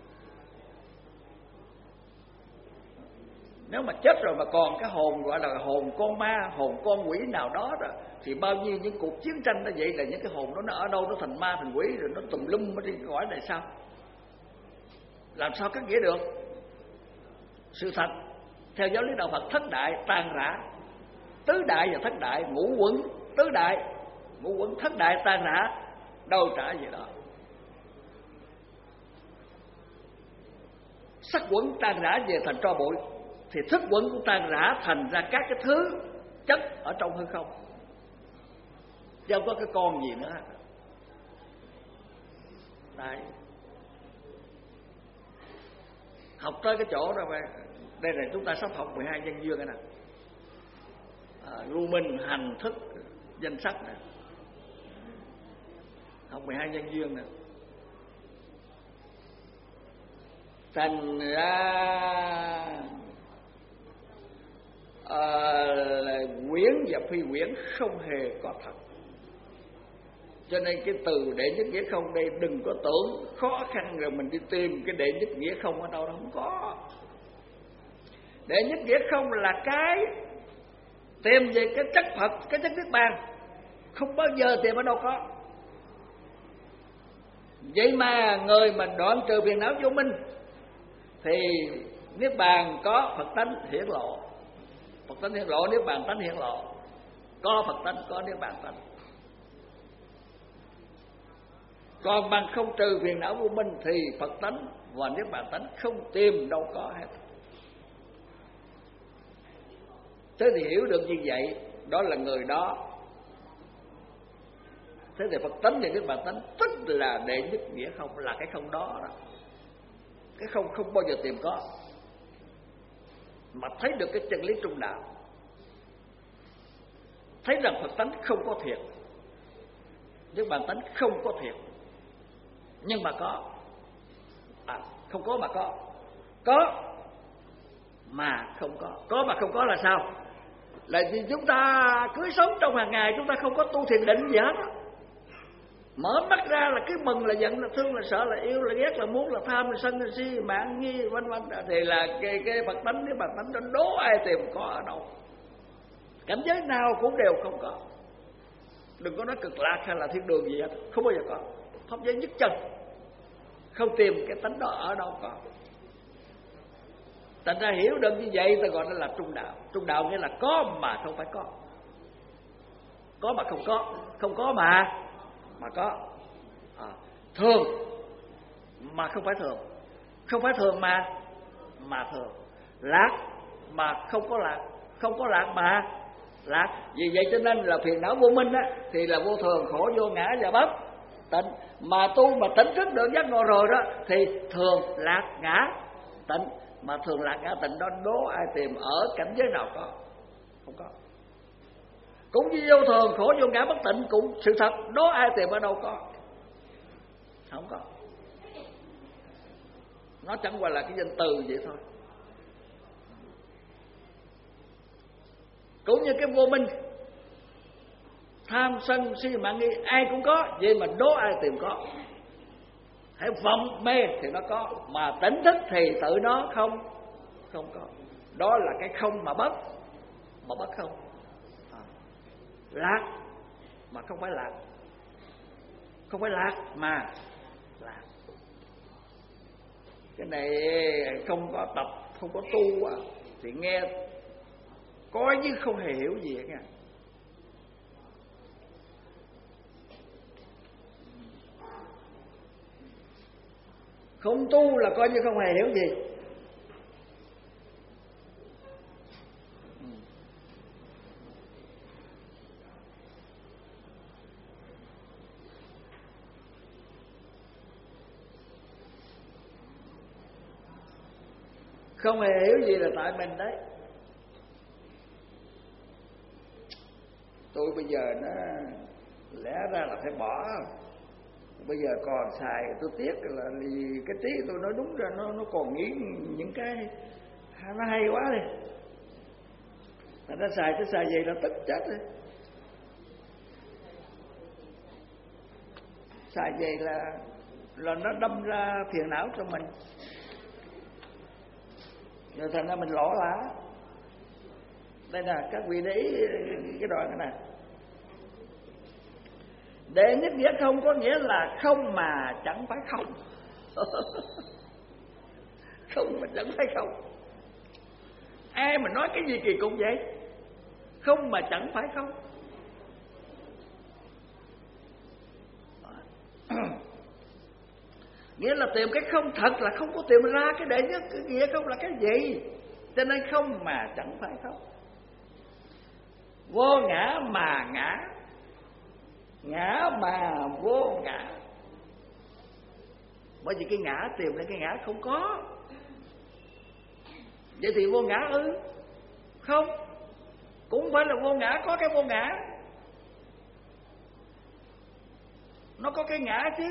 Nếu mà chết rồi mà còn cái hồn gọi là hồn con ma, hồn con quỷ nào đó rồi, thì bao nhiêu những cuộc chiến tranh nó vậy là những cái hồn đó nó ở đâu nó thành ma thành quỷ rồi nó tùm lum ở trên cõi này sao? Làm sao cắt nghĩa được? Sự thật theo giáo lý đạo Phật, thất đại tan rã, tứ đại và thất đại, ngũ quẩn tứ đại, ngũ quẩn thất đại tan rã, đâu trả gì đó. Sắc quẩn tan rã về thành tro bụi, thì thức quẩn cũng tan rã thành ra các cái thứ chất ở trong hư không, chứ không có cái con gì nữa. Đấy. Học tới cái chỗ đó, đây là chúng ta sắp học 12 nhân duyên nè, lưu minh hành thức danh sắc nè, học 12 nhân duyên nè. Thành ra quyển và phi quyển không hề có thật. Cho nên cái từ đệ nhất nghĩa không đây đừng có tưởng khó khăn rồi mình đi tìm cái đệ nhất nghĩa không ở đâu, đâu không có. Đệ nhất nghĩa không là cái tìm về cái chất Phật, cái chất Niết Bàn, không bao giờ tìm ở đâu có. Vậy mà người mà đoạn trừ phiền não vô minh thì Niết Bàn có Phật tánh hiển lộ, Phật tánh hiển lộ, Niết Bàn tánh hiển lộ. Có Phật tánh, có Niết Bàn tánh. Còn bằng không trừ phiền não vô minh thì Phật tánh và Niết Bàn tánh không tìm đâu có hết. Thế thì hiểu được như vậy, đó là người đó Thế thì Phật tánh thì cái bản tánh tức là đệ nhất nghĩa không, là cái không đó, cái không không bao giờ tìm có, mà thấy được cái chân lý trung đạo, thấy rằng Phật tánh không có thiệt, những bản tánh không có thiệt, nhưng mà có, không có mà có mà không có mà không có là sao? Là vì chúng ta cứ sống trong hàng ngày, chúng ta không có tu thiền định gì hết. Mở mắt ra là cứ mừng, là giận, là thương, là sợ, là yêu, là ghét, là muốn, là tham, là sân, là si, mạn nghi, vân vân. Thì là cái Phật tánh, cái bản tánh đó đố ai tìm có ở đâu. Cảnh giới nào cũng đều không có. Đừng có nói cực lạc hay là thiên đường gì hết, không bao giờ có. Pháp giới nhất chân, không tìm cái tánh đó ở đâu có. Thành ra hiểu được như vậy ta gọi nó là trung đạo. Trung đạo nghĩa là có mà không phải có mà không có, không có mà có, thường mà không phải thường, không phải thường mà thường, lạc mà không có lạc, không có lạc mà lạc. Vì vậy cho nên là phiền não vô minh á, thì là vô thường, khổ, vô ngã và bất tịnh. Mà tu mà tỉnh thức được giác ngộ rồi đó thì thường lạc ngã tịnh. Mà thường lạc ngã tịnh đó đố ai tìm ở cảnh giới nào có? Không có. Cũng như vô thường, khổ, vô ngã, bất tịnh cũng sự thật, đố ai tìm ở đâu có? Không có. Nó chẳng qua là cái danh từ vậy thôi. Cũng như cái vô minh, tham sân si mạn nghi ai cũng có, vậy mà đố ai tìm có? Hãy vọng mê thì nó có, mà tỉnh thức thì tự nó không có. Đó là cái không mà bất không. Lạc mà không phải lạc, không phải lạc mà lạc. Cái này không có tập, không có tu thì nghe coi như không hề hiểu gì hết nha. Không tu là coi như không hề hiểu gì. Không hề hiểu gì là tại mình đấy. Tôi bây giờ nó lẽ ra là phải bỏ, bây giờ còn xài tôi tiếc là vì cái trí tôi nói đúng ra nó còn nghĩ những cái nó hay quá đi. Mà nó xài vậy là tức chết đi. Xài vậy là nó đâm ra phiền não cho mình. Rồi thành ra mình lỗ lá. Đây nè, các vị để ý cái đoạn này nè. Đệ nhất nghĩa không có nghĩa là không mà chẳng phải không. Không mà chẳng phải không. Ai mà nói cái gì kỳ cục vậy? Không mà chẳng phải không. Nghĩa là tìm cái không thật là không có tìm ra cái đệ nhất cái nghĩa không là cái gì. Cho nên không mà chẳng phải không. Vô ngã mà ngã, ngã mà vô ngã. Bởi vì cái ngã tìm lên cái ngã không có. Vậy thì vô ngã không. Cũng phải là vô ngã, có cái vô ngã. Nó có cái ngã chứ.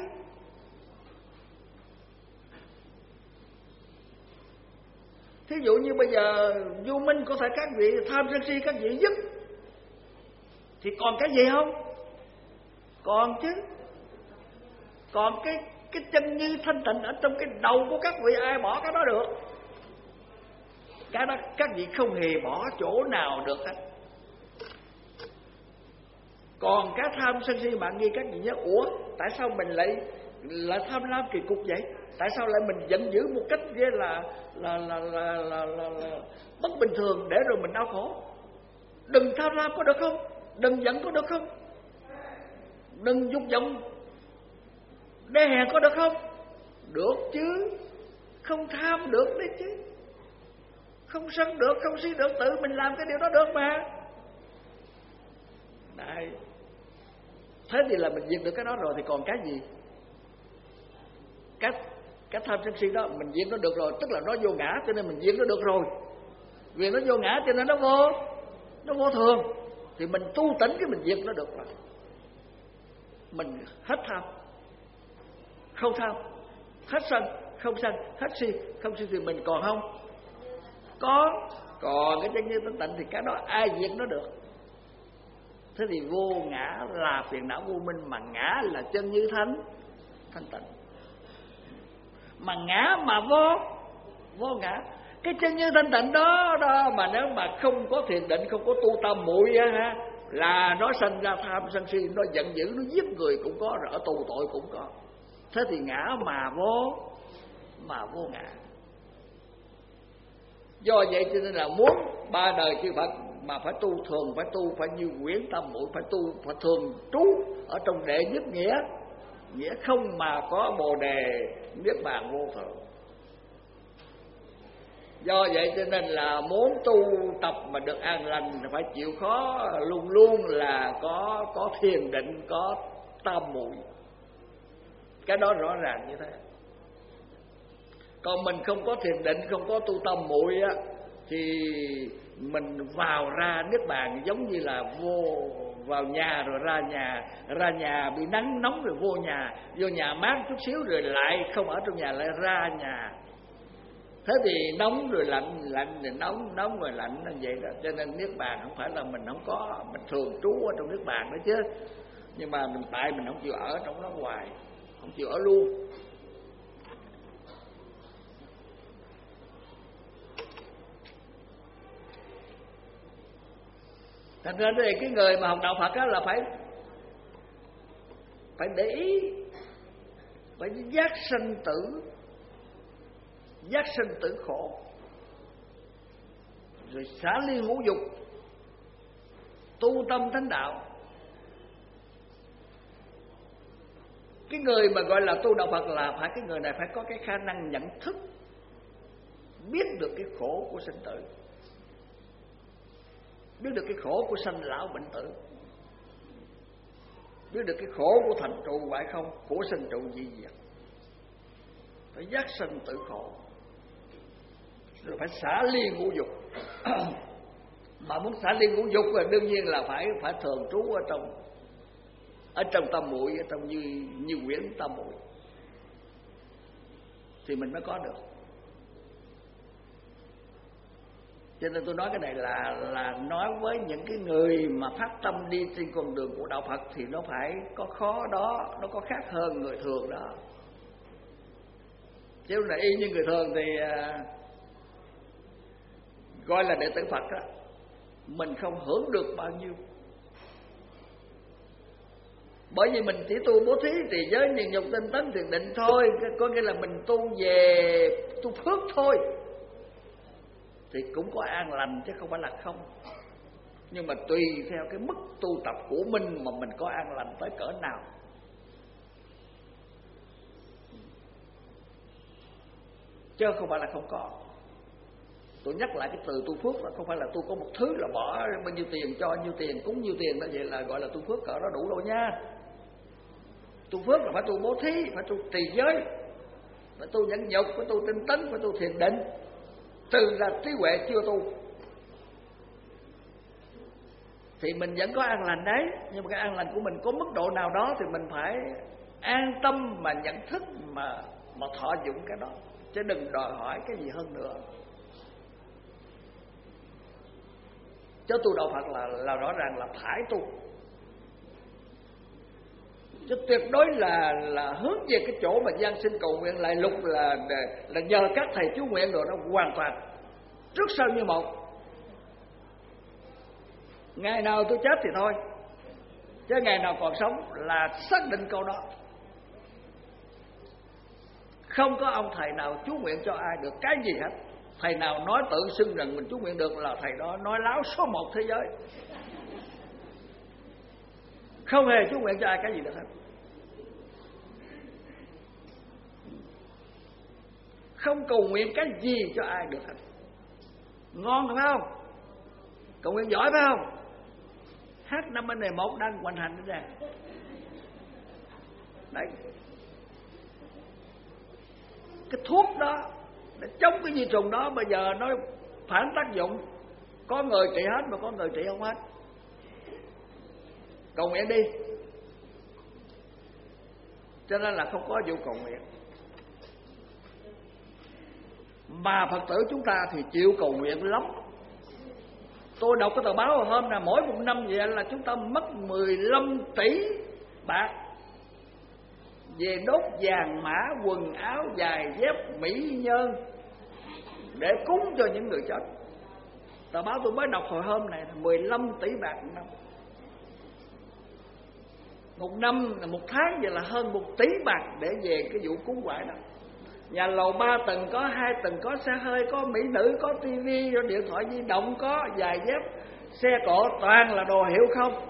Thí dụ như bây giờ vô minh có thể các vị tham sân si các vị dứt, thì còn cái gì không? Còn chứ. Còn cái chân như thanh tịnh ở trong cái đầu của các vị, ai bỏ cái đó được? Cái đó các vị không hề bỏ chỗ nào được hết. Còn cái tham sân si mạn nghi các vị nhớ, ủa tại sao mình lại tham lam kỳ cục vậy? Tại sao lại mình giận dữ một cách ghê là bất bình thường để rồi mình đau khổ? Đừng tham lam có được không? Đừng giận có được không? Đừng dục vọng đê hèn có được không? Được chứ. Không tham được đấy chứ. Không sân được, không si được, tự mình làm cái điều đó được mà. Đấy. Thế thì là mình diệt được cái đó rồi thì còn cái gì? Cái tham sân si đó mình diệt nó được rồi, tức là nó vô ngã cho nên mình diệt nó được rồi. Vì nó vô ngã cho nên nó vô thường, thì mình tu tỉnh cái mình diệt nó được rồi. Mình hết tham, không tham, hết sân, không sân, hết si, không si thì mình còn không? Còn cái chân như tánh tịnh thì cái đó ai diệt nó được. Thế thì vô ngã là phiền não vô minh, mà ngã là chân như thanh tịnh. Mà ngã mà vô ngã, cái chân như thanh tịnh đó mà nếu mà không có thiền định, không có tu tam muội á ha, là nó sanh ra tham sân si, nó giận dữ, nó giết người cũng có, rồi ở tù tội cũng có. Thế thì ngã mà vô ngã. Do vậy cho nên là muốn ba đời chư Phật mà phải tu thường, phải tu phải như quyển tam muội, phải tu phải thường trú ở trong đệ nhất nghĩa không mà có bồ đề niết bàn vô thường. Do vậy cho nên là muốn tu tập mà được an lành phải chịu khó luôn luôn là có thiền định, có tam muội. Cái đó rõ ràng như thế. Còn mình không có thiền định, không có tu tam muội á, thì mình vào ra niết bàn giống như là vào nhà rồi ra nhà bị nắng nóng rồi vô nhà mát chút xíu rồi lại không ở trong nhà, lại ra nhà. Thế thì nóng rồi lạnh rồi nóng rồi lạnh như vậy đó. Cho nên niết bàn không phải là mình không có, mình thường trú ở trong niết bàn đó chứ. Nhưng mà tại mình không chịu ở trong đó hoài, không chịu ở luôn. Thành ra thì cái người mà học đạo Phật đó là phải để ý, phải giác sanh tử khổ, rồi xả ly ngũ dục, tu tâm thánh đạo. Cái người mà gọi là tu đạo Phật là phải cái người này phải có cái khả năng nhận thức, biết được cái khổ của sinh tử, biết được cái khổ của sanh lão bệnh tử, biết được cái khổ của thành trụ hoại không, của sinh trụ di diệt. Phải giác sanh tử khổ, rồi phải xả ly ngũ dục. Mà muốn xả ly ngũ dục là đương nhiên là phải thường trú ở trong tam muội, ở trong như quyển tam muội thì mình mới có được. Cho nên tôi nói cái này là nói với những cái người mà phát tâm đi trên con đường của đạo Phật thì nó phải có khó đó, nó có khác hơn người thường đó. Chứ là y như người thường thì gọi là đệ tử Phật đó, mình không hưởng được bao nhiêu. Bởi vì mình chỉ tu bố thí, trì giới, nhịn nhục, tinh tấn, thiền định thôi, có nghĩa là mình tu về tu phước thôi, thì cũng có an lành chứ không phải là không. Nhưng mà tùy theo cái mức tu tập của mình mà mình có an lành tới cỡ nào. Chứ không phải là không có. Tôi nhắc lại cái từ tu phước là không phải là tôi có một thứ là bỏ bao nhiêu tiền cho nhiêu tiền, cúng nhiêu tiền đó, vậy là gọi là tu phước, cỡ đó đủ đâu nha. Tu phước là phải tu bố thí, phải tu trì giới, phải tu nhẫn nhục, phải tu tinh tấn, phải tu thiền định. Từ là trí huệ chưa tu thì mình vẫn có an lành đấy. Nhưng mà cái an lành của mình có mức độ nào đó thì mình phải an tâm mà nhận thức mà thọ dụng cái đó, chứ đừng đòi hỏi cái gì hơn nữa. Chứ tu đạo Phật là rõ ràng là phải tu, chứ tuyệt đối là hướng về cái chỗ mà gian sinh cầu nguyện lại lục là nhờ các thầy chú nguyện rồi, nó hoàn toàn trước sau như một. Ngày nào tôi chết thì thôi, chứ ngày nào còn sống là xác định câu đó. Không có ông thầy nào chú nguyện cho ai được cái gì hết. Thầy nào nói tự xưng rằng mình chú nguyện được là thầy đó nói láo số một thế giới. Không hề chú nguyện cho ai cái gì được hết. Không cầu nguyện cái gì cho ai được hết. Ngon phải không? Cầu nguyện giỏi phải không? Hát năm bên này một đang hoành hành ra. Đấy, cái thuốc đó để chống cái vi trùng đó bây giờ nó phản tác dụng, có người trị hết mà có người trị không hết. Cầu nguyện đi. Cho nên là không có vụ cầu nguyện. Mà Phật tử chúng ta thì chịu cầu nguyện lắm. Tôi đọc cái tờ báo hôm là mỗi một năm vậy là chúng ta mất 15 tỷ bạc về đốt vàng mã, quần áo, giày dép, mỹ nhân để cúng cho những người chết. Tờ báo tôi mới đọc hồi hôm này là 15 tỷ bạc một năm. Một năm là một tháng vậy là hơn 1 tỷ bạc để về cái vụ cúng quải đó. Nhà lầu 3 tầng có 2 tầng, có xe hơi, có mỹ nữ, có tivi, có điện thoại di động, có giày dép, xe cộ, toàn là đồ hiệu không.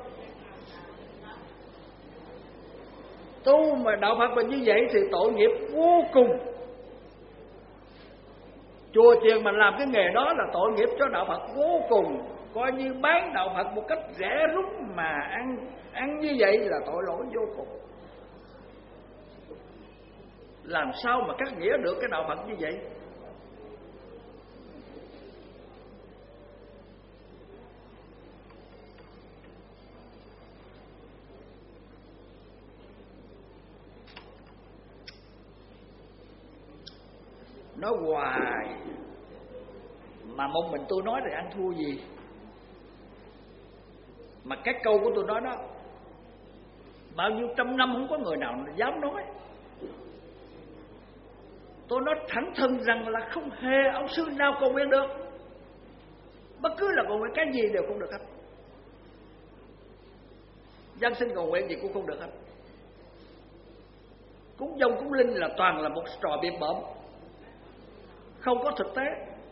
Tu mà đạo Phật mình như vậy thì tội nghiệp vô cùng. Chùa chiền mà làm cái nghề đó là tội nghiệp cho đạo Phật vô cùng. Coi như bán đạo Phật một cách rẻ rúng mà ăn như vậy là tội lỗi vô cùng. Làm sao mà cắt nghĩa được cái đạo Phật như vậy? Nói hoài mà một mình tôi nói thì ăn thua gì. Mà cái câu của tôi nói đó bao nhiêu trăm năm không có người nào dám nói. Tôi nói thẳng thừng rằng là không hề ông sư nào cầu nguyện được. Bất cứ là cầu nguyện cái gì đều không được hết. Dân sinh cầu nguyện gì cũng không được hết. Cúng dông cúng linh là toàn là một trò biệp bợm, không có thực tế.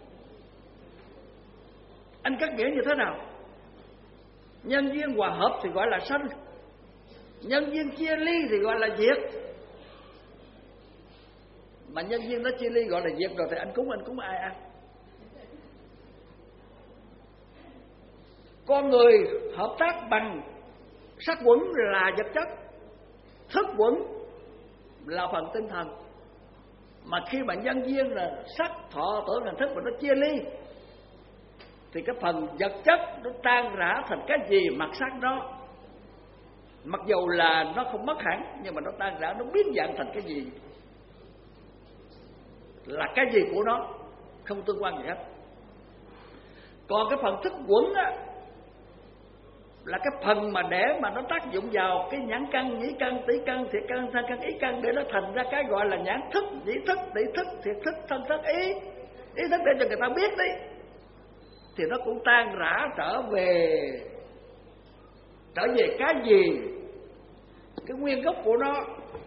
Anh cắt nghĩa như thế nào? Nhân duyên hòa hợp thì gọi là sanh, nhân duyên chia ly thì gọi là diệt. Mà nhân duyên nó chia ly gọi là diệt rồi thì anh cúng ai ăn? Con người hợp tác bằng sắc quẩn là vật chất, thức quẩn là phần tinh thần. Mà khi mà nhân duyên là sắc, thọ, tưởng, hành, thức mà nó chia ly thì cái phần vật chất nó tan rã thành cái gì mặt sắc đó. Mặc dù là nó không mất hẳn nhưng mà nó tan rã, nó biến dạng thành cái gì là cái gì của nó, không tương quan gì hết. Còn cái phần thức quẩn á là cái phần mà để mà nó tác dụng vào cái nhãn căn, nhĩ căn, tỷ căn, thiệt căn, thân căn, ý căn để nó thành ra cái gọi là nhãn thức, nhĩ thức, tỷ thức, thiệt thức, thân thức, ý thức để cho người ta biết đi. Thì nó cũng tan rã trở về cái gì, cái nguyên gốc của nó.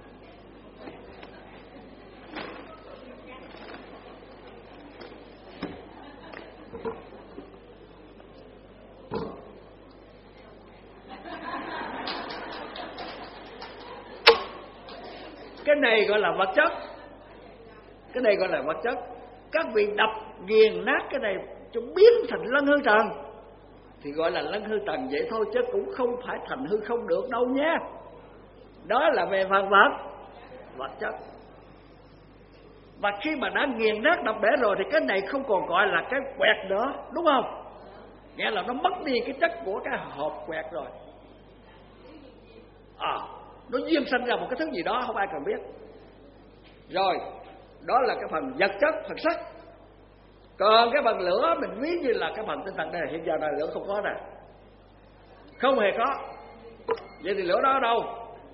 Cái này gọi là vật chất. Cái này gọi là vật chất. Các vị đập nghiền nát cái này cho biến thành lân hư trần thì gọi là lân hư trần vậy thôi, chứ cũng không phải thành hư không được đâu nha. Đó là về phần vật chất. Và khi mà đã nghiền nát đập bể rồi thì cái này không còn gọi là cái quẹt nữa, đúng không? Nghĩa là nó mất đi cái chất của cái hộp quẹt rồi. Nó duyên sanh ra một cái thứ gì đó không ai cần biết. Rồi, đó là cái phần vật chất, phần sắc. Còn cái phần lửa mình ví như là cái phần tinh thần đây. Hiện giờ là lửa không có nè, không hề có. Vậy thì lửa đó ở đâu?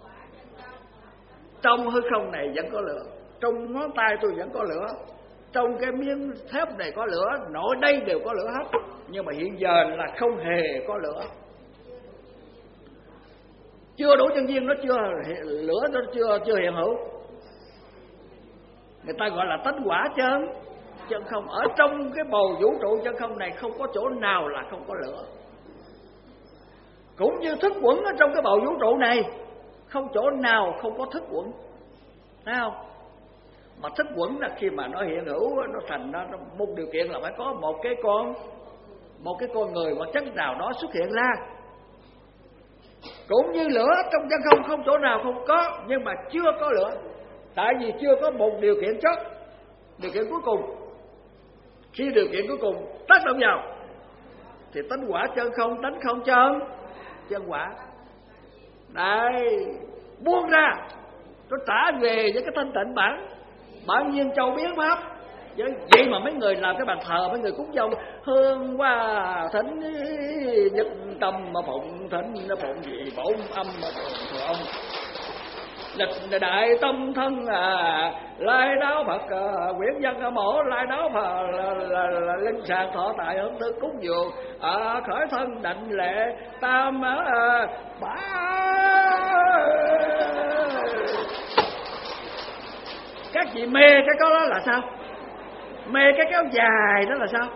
Trong hư không này vẫn có lửa, trong ngón tay tôi vẫn có lửa, trong cái miếng thép này có lửa, nội đây đều có lửa hết. Nhưng mà hiện giờ là không hề có lửa. Chưa đủ chân duyên, nó chưa lửa, nó chưa hiện hữu. Người ta gọi là tánh quả chân không. Ở trong cái bầu vũ trụ chân không này không có chỗ nào là không có lửa. Cũng như thức quẩn ở trong cái bầu vũ trụ này không chỗ nào không có thức quẩn, thấy không? Mà thức quẩn là khi mà nó hiện hữu, nó thành nó một điều kiện là phải có một cái con người vật chất nào đó xuất hiện ra. cũng như lửa trong chân không, không chỗ nào không có, nhưng mà chưa có lửa. Tại vì chưa có một điều kiện chót, điều kiện cuối cùng. Khi điều kiện cuối cùng tác động vào thì tánh quả chân không, tánh không chân quả. Đây, buông ra, nó trả về với cái thanh tịnh bản nhiên châu biến pháp. Vậy mà mấy người làm cái bàn thờ, mấy người cúng dông hương hoa thỉnh nhất tâm mà phụng thỉnh nó phụng gì bổn âm mà phụng ông lịch đại tâm thân lai đáo Phật quyển dân mổ lai đáo Phật là linh sàng thọ tại hưởng thức cúng dường khởi thân định lệ tam bá. Các chị mê cái đó là sao? Mê cái kéo dài đó là sao?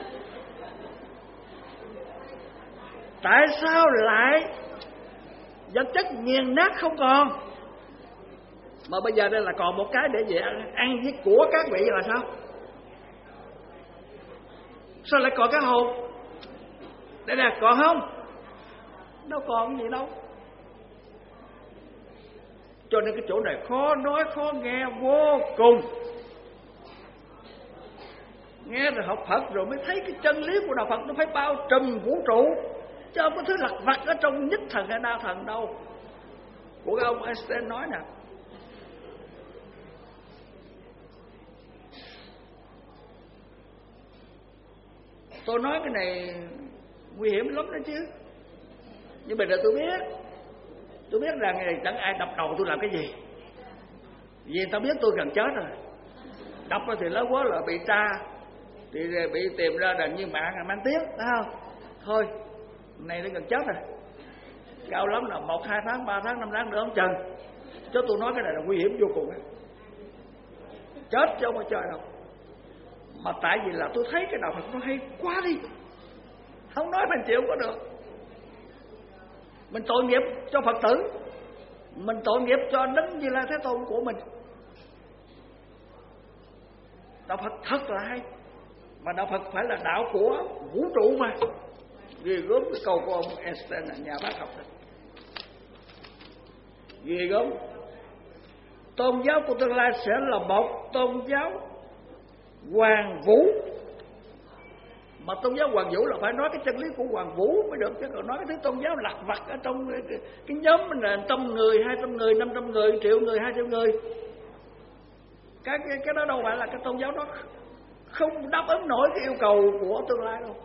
Tại sao lại vật chất nghiền nát không còn, mà bây giờ đây là còn một cái để về ăn với của các vị là sao? Sao lại còn cái hồn? Đây nè, còn không? Đâu còn gì đâu. Cho nên cái chỗ này khó nói khó nghe vô cùng. Nghe rồi học Phật rồi mới thấy cái chân lý của đạo Phật nó phải bao trùm vũ trụ, chứ không có thứ lặt vặt ở trong nhất thần hay đa thần đâu. Của cái ông Einstein nói nè. Tôi nói cái này nguy hiểm lắm đó chứ. Nhưng bây giờ tôi biết rằng chẳng ai đập đầu tôi làm cái gì, vì tao biết tôi gần chết rồi. Đập thì lớn quá là bị tra, thì bị tìm ra là như mạng là mang tiếc, thấy không? Thôi, này nó gần chết rồi, cao lắm là 1, 2 tháng, 3 tháng, 5 tháng nữa không chừng. Chứ tôi nói cái này là nguy hiểm vô cùng, chết chứ không có chơi đâu. Mà tại vì là tôi thấy cái đạo Phật nó hay quá đi, không nói mình chịu có được. Mình tội nghiệp cho Phật tử, mình tội nghiệp cho Đấng Như Lai Thế Tôn của mình. Đạo Phật thật là hay, mà đạo Phật phải là đạo của vũ trụ mà. Ghê gớm cái câu của ông Einstein là nhà bác học này. Ghê gớm. Tôn giáo của tương lai sẽ là một tôn giáo hoàn vũ. Mà tôn giáo hoàn vũ là phải nói cái chân lý của hoàn vũ mới được, chứ còn nói cái thứ tôn giáo lặt vặt ở trong cái nhóm mình là 100 người, 200 người, 500 người, 1 triệu người, 2 triệu người. Cái đó đâu phải là cái tôn giáo đó, không đáp ứng nổi cái yêu cầu của tương lai đâu.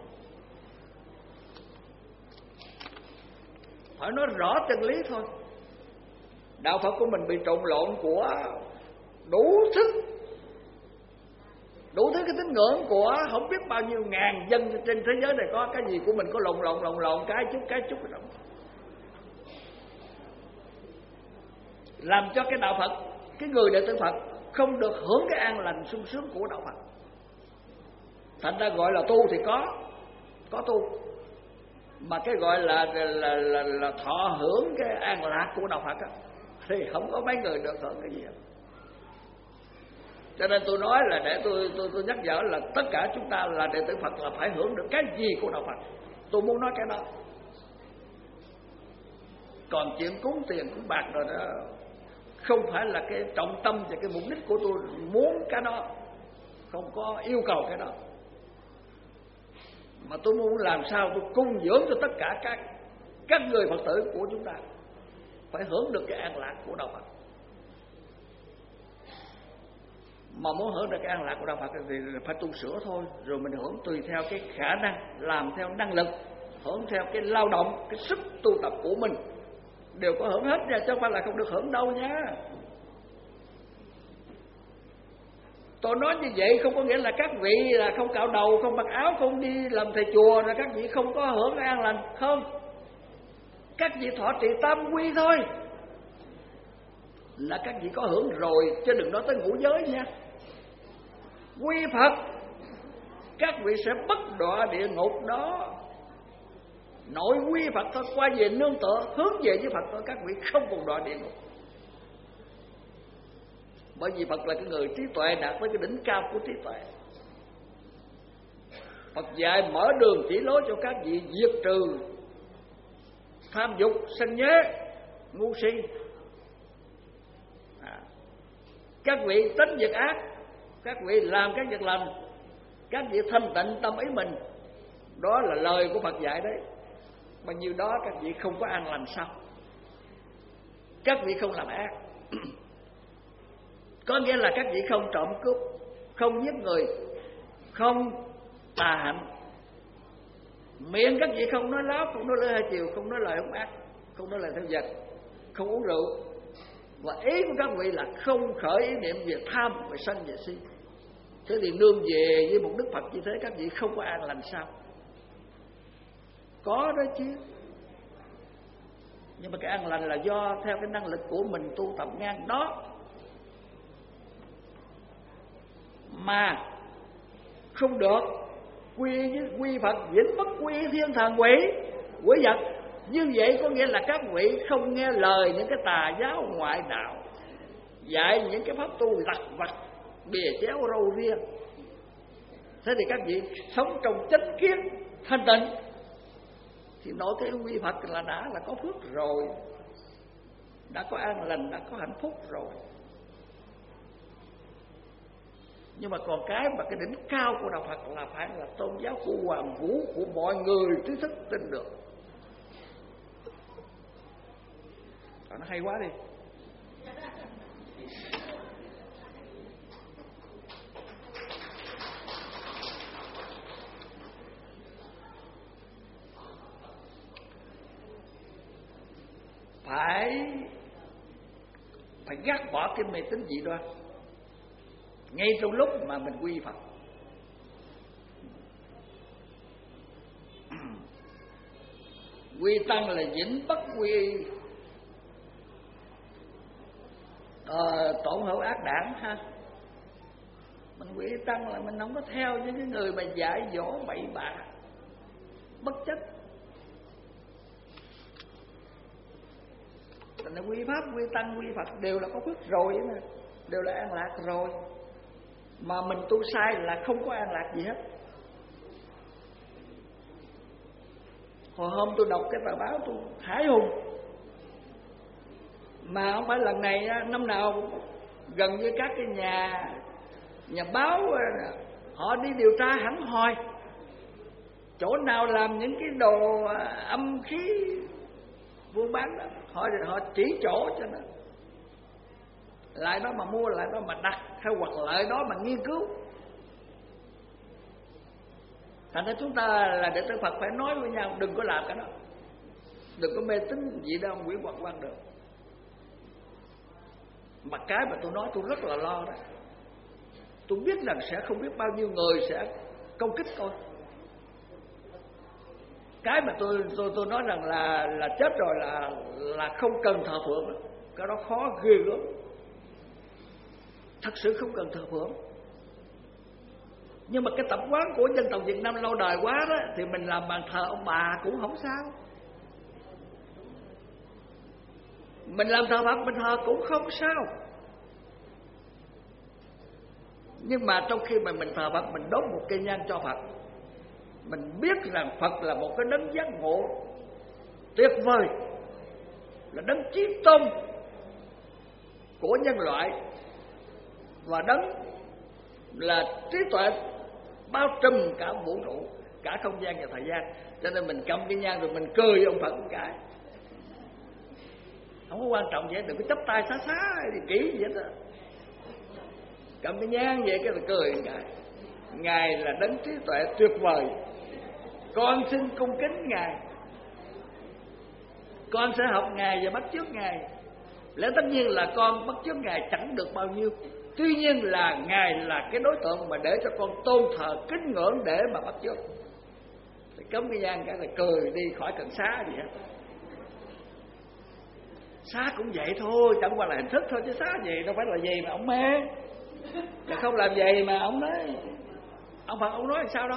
Phải nói rõ chân lý thôi. Đạo Phật của mình bị trộn lộn của đủ thứ cái tín ngưỡng của không biết bao nhiêu ngàn dân trên thế giới này. Có cái gì của mình có lộn cái chút rồi. Làm cho cái đạo Phật, cái người đệ tử Phật không được hưởng cái an lành sung sướng của đạo Phật. Thành ra gọi là tu thì có tu, mà cái gọi là thọ hưởng cái an lạc của đạo Phật á, thì không có mấy người được hưởng cái gì hết. Cho nên tôi nói là để tôi nhắc nhở là tất cả chúng ta là đệ tử Phật là phải hưởng được cái gì của đạo Phật. Tôi muốn nói cái đó. Còn chuyện cúng tiền cúng bạc rồi đó không phải là cái trọng tâm và cái mục đích của tôi muốn cái đó, không có yêu cầu cái đó. Mà tôi muốn làm sao tôi cung dưỡng cho tất cả các người Phật tử của chúng ta phải hưởng được cái an lạc của đạo Phật. Mà muốn hưởng được cái an lạc của đạo Phật thì phải tu sửa thôi. Rồi mình hưởng tùy theo cái khả năng, làm theo năng lực, hưởng theo cái lao động, cái sức tu tập của mình, đều có hưởng hết nha, chứ không phải là không được hưởng đâu nha. Tôi nói như vậy không có nghĩa là các vị là không cạo đầu, không mặc áo, không đi làm thầy chùa rồi các vị không có hưởng an lành. Không, các vị thọ trì tam quy thôi là các vị có hưởng rồi, chứ đừng nói tới ngũ giới nha. Quy Phật, các vị sẽ bất đọa địa ngục đó. Nội quy Phật thôi, qua về nương tựa, hướng về với Phật thôi, các vị không còn đọa địa ngục. Bởi vì Phật là cái người trí tuệ, đạt tới cái đỉnh cao của trí tuệ. Phật dạy mở đường chỉ lối cho các vị diệt trừ tham dục, sân nhớ, ngu si. Các vị tránh việc ác, các vị làm các việc lành, các vị thanh tịnh tâm ý mình. Đó là lời của Phật dạy đấy. Bao nhiêu đó các vị không có an lành sao? Các vị không làm ác có nghĩa là các vị không trộm cướp, không giết người, không tà hạnh. Miệng các vị không nói láo, không nói lời hai chiều, không nói lời hung ác, không nói lời theo vật, không uống rượu. Và ý của các vị là không khởi ý niệm về tham, về sân, về si. Thế thì nương về với một Đức Phật như thế, các vị không có an lành sao? Có đó chứ. Nhưng mà cái an lành là do theo cái năng lực của mình tu tập ngang đó, mà không được quy Phật vĩnh bất quy thiên thần quỷ vật. Như vậy có nghĩa là các vị không nghe lời những cái tà giáo ngoại đạo dạy những cái pháp tu lặt vặt, bìa chéo râu ria. Thế thì các vị sống trong chánh kiến thanh tịnh thì nói cái quy Phật là đã là có phước rồi, đã có an lành, đã có hạnh phúc rồi. Nhưng mà còn cái mà cái đỉnh cao của đạo Phật là phải là tôn giáo của hoàng vũ, của mọi người trí thức tin được. Nó hay quá đi. Phải gác bỏ cái mê tín dị đoan ngay trong lúc mà mình quy Phật. Quy tăng là vĩnh bất quy tổn hữu ác đảng ha. Mình quy tăng là mình không có theo những cái người mà dạy dỗ bậy bạ bất chấp. Thành ra quy pháp, quy tăng, quy Phật đều là có phước rồi nè, đều là an lạc rồi. Mà mình tu sai là không có an lạc gì hết. Hồi hôm tôi đọc cái tờ báo tôi hãi hùng. Mà không phải lần này, năm nào gần như các cái nhà báo họ đi điều tra hẳn hoi chỗ nào làm những cái đồ âm khí buôn bán đó, họ chỉ chỗ cho nó. Lại đó mà mua, lại đó mà đặt, hay hoặc lại đó mà nghiên cứu. Thành ra chúng ta là đệ tử Phật phải nói với nhau đừng có làm cái đó, đừng có mê tín gì đâu quỷ hoặc quan được. Mà cái mà tôi nói tôi rất là lo đó. Tôi biết rằng sẽ không biết bao nhiêu người sẽ công kích tôi. Cái mà tôi nói rằng là chết rồi là không cần thờ phượng đó. Cái đó khó ghê lắm. Thật sự không cần thờ phượng. Nhưng mà cái tập quán của dân tộc Việt Nam lâu đời quá đó, thì mình làm bàn thờ ông bà cũng không sao. Mình làm thờ Phật mình thờ cũng không sao. Nhưng mà trong khi mà mình thờ Phật, mình đốt một cây nhang cho Phật, mình biết rằng Phật là một cái đấng giác ngộ tuyệt vời, là đấng chí tôn của nhân loại, và đấng là trí tuệ bao trùm cả vũ trụ, cả không gian và thời gian. Cho nên mình cầm cái nhang rồi mình cười ông Phật một cái, không có quan trọng vậy. Đừng có chắp tay xá xá thì kỹ gì hết á. Cầm cái nhang vậy cái rồi cười một cái. Ngài là đấng trí tuệ tuyệt vời, con xin cung kính Ngài, con sẽ học Ngài và bắt chước Ngài. Lẽ tất nhiên là con bắt chước Ngài chẳng được bao nhiêu, tuy nhiên là Ngài là cái đối tượng mà để cho con tôn thờ kính ngưỡng để mà bắt chước. Thì cấm cái nhang cái là cười đi, khỏi cần xá gì hết. Xá cũng vậy thôi, chẳng qua là hình thức thôi, chứ xá gì đâu phải là gì mà ông mê. Chứ không làm gì mà ông nói, ông Phật ông nói làm sao đâu.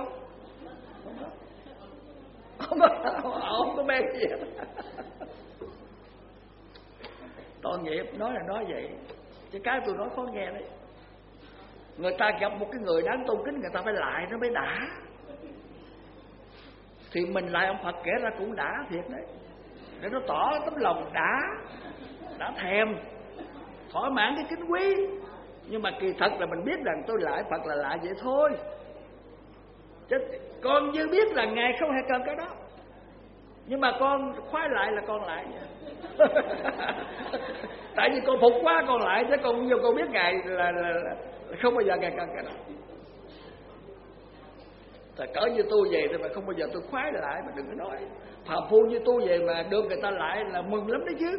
Ông có mê cái gì hết. Tội nghiệp, nói là nói vậy, chứ cái tôi nói khó nghe đấy. Người ta gặp một cái người đáng tôn kính, người ta phải lại nó mới đã. Thì mình lại ông Phật kể ra cũng đã thiệt đấy. để nó tỏ tấm lòng đã thèm thỏa mãn cái kính quý. Nhưng mà kỳ thật là mình biết rằng tôi lại Phật là lại vậy thôi, chứ con chưa biết là Ngài không hề cần cái đó. Nhưng mà con khoái lại là con lại tại vì con phục quá con lại, chứ con vô con biết Ngài là không bao giờ Ngài cần cái đó. Tại cỡ như tôi về thì mà không bao giờ tôi khoái lại, mà đừng có nói phàm phu như tôi về mà được người ta lại là mừng lắm đấy chứ.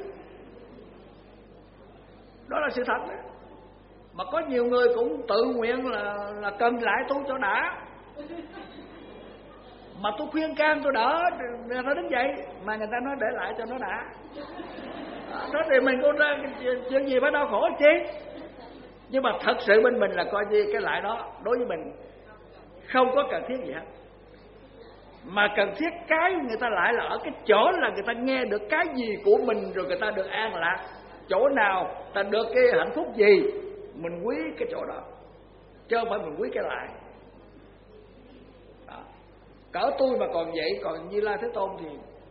Đó là sự thật đó. Mà có nhiều người cũng tự nguyện là cần lại tôi cho đã, mà tôi khuyên can tôi đỡ, người ta đứng dậy mà người ta nói để lại cho nó đã. Đó thì mình có ra chuyện gì phải đau khổ chi. Nhưng mà thật sự bên mình là coi như cái lại đó đối với mình không có cần thiết gì hết. Mà cần thiết cái người ta lại là ở cái chỗ là người ta nghe được cái gì của mình, rồi người ta được an lạc chỗ nào, ta được cái hạnh phúc gì, mình quý cái chỗ đó, chứ không phải mình quý cái lại. Đó. Cỡ tôi mà còn vậy, còn Như Lai Thế Tôn thì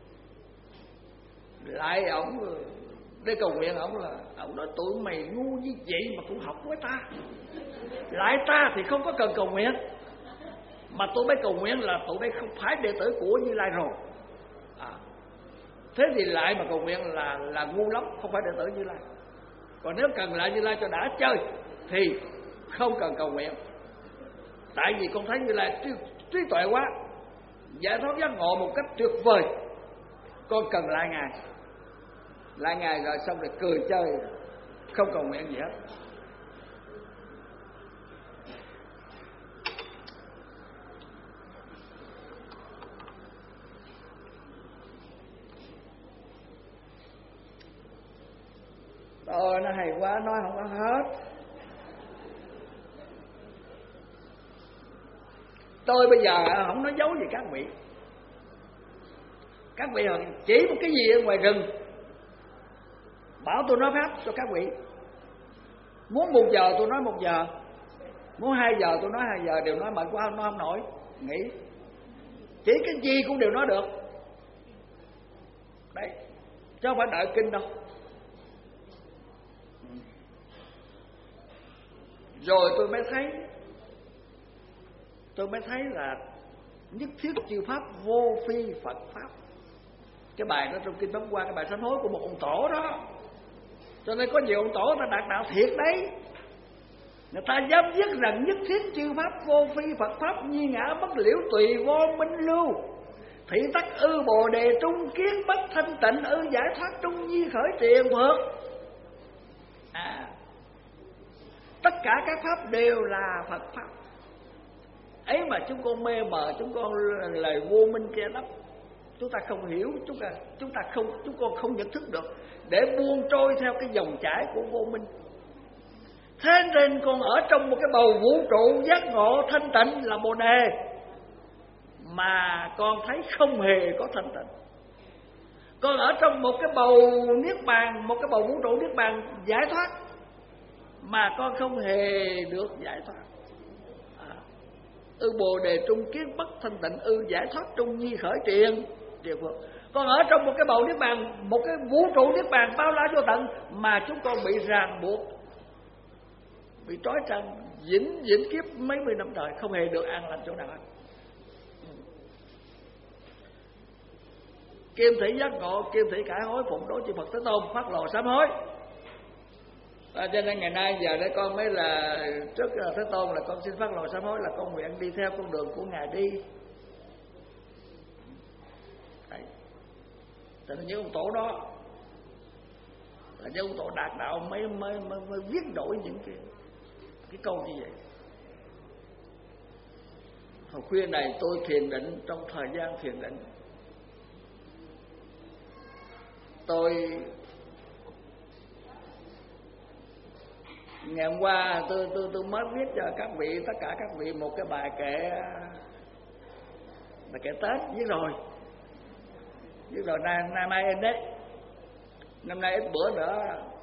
lại ổng để cầu nguyện, ổng là ổng nói tụi mày ngu như vậy mà cũng học với ta. Lại ta thì không có cần cầu nguyện, mà tụi bay cầu nguyện là tụi bay không phải đệ tử của Như Lai rồi. Thế thì lại mà cầu nguyện là ngu lắm, không phải đệ tử Như Lai. Còn nếu cần lại Như Lai cho đã chơi thì không cần cầu nguyện. Tại vì con thấy Như Lai trí tuệ quá, giải thoát giác ngộ một cách tuyệt vời, con cần lại Ngài. Lại Ngài rồi xong rồi cười chơi, không cầu nguyện gì hết. Ôi nó hay quá, nói không có hết. Tôi bây giờ không nói dấu gì các vị. Các vị chỉ một cái gì ở ngoài rừng bảo tôi nói pháp cho các vị. Muốn 1 giờ tôi nói 1 giờ, muốn 2 giờ tôi nói 2 giờ, đều nói mệt quá nói không nổi, nghỉ. Chỉ cái gì cũng đều nói được. Đấy, chứ không phải đợi kinh đâu. Rồi tôi mới thấy là nhất thiết chư pháp vô phi Phật pháp. Cái bài đó trong kinh Pháp Hoa, cái bài sám hối của một ông tổ đó. Cho nên có nhiều ông tổ ta đạt đạo thiệt đấy, người ta dám viết rằng nhất thiết chư pháp vô phi Phật pháp, nhi ngã bất liễu tùy vô minh lưu, thị tắc ư bồ đề trung kiến bất thanh tịnh ư giải thoát trung nhi khởi triền phật. Tất cả các pháp đều là Phật pháp ấy, mà chúng con mê mờ, chúng con lời vô minh che lấp, chúng ta không hiểu, chúng con không nhận thức được, để buông trôi theo cái dòng chảy của vô minh. Thế nên con ở trong một cái bầu vũ trụ giác ngộ thanh tịnh là Bồ Đề, mà con thấy không hề có thanh tịnh. Con ở trong một cái bầu niết bàn, một cái bầu vũ trụ niết bàn giải thoát, mà con không hề được giải thoát. Ư bồ đề trung kiến bất thanh tịnh ư giải thoát trung nhi khởi triền phật. Con ở trong một cái bầu niết bàn, một cái vũ trụ niết bàn bao la vô tận, mà chúng con bị ràng buộc, bị trói trăng vĩnh kiếp mấy mươi năm trời, không hề được an lành chỗ nào hết. Kim thị giác ngộ, kim thị cải hối, phụng đối chư Phật Thế Tôn, phát lộ sám hối. Cho nên ngày nay giờ để con mới là trước Thế Tôn là con xin phát lộ sám hối, là con nguyện đi theo con đường của Ngài đi. Đấy. Cho nên những ông tổ đó là những ông tổ đạt đạo mới viết đổi những cái câu như vậy. Hồi khuya này tôi thiền định, trong thời gian thiền định tôi ngày hôm qua tôi mới viết cho các vị, tất cả các vị một cái bài kệ Tết viết rồi nay mai em đấy, năm nay ít bữa nữa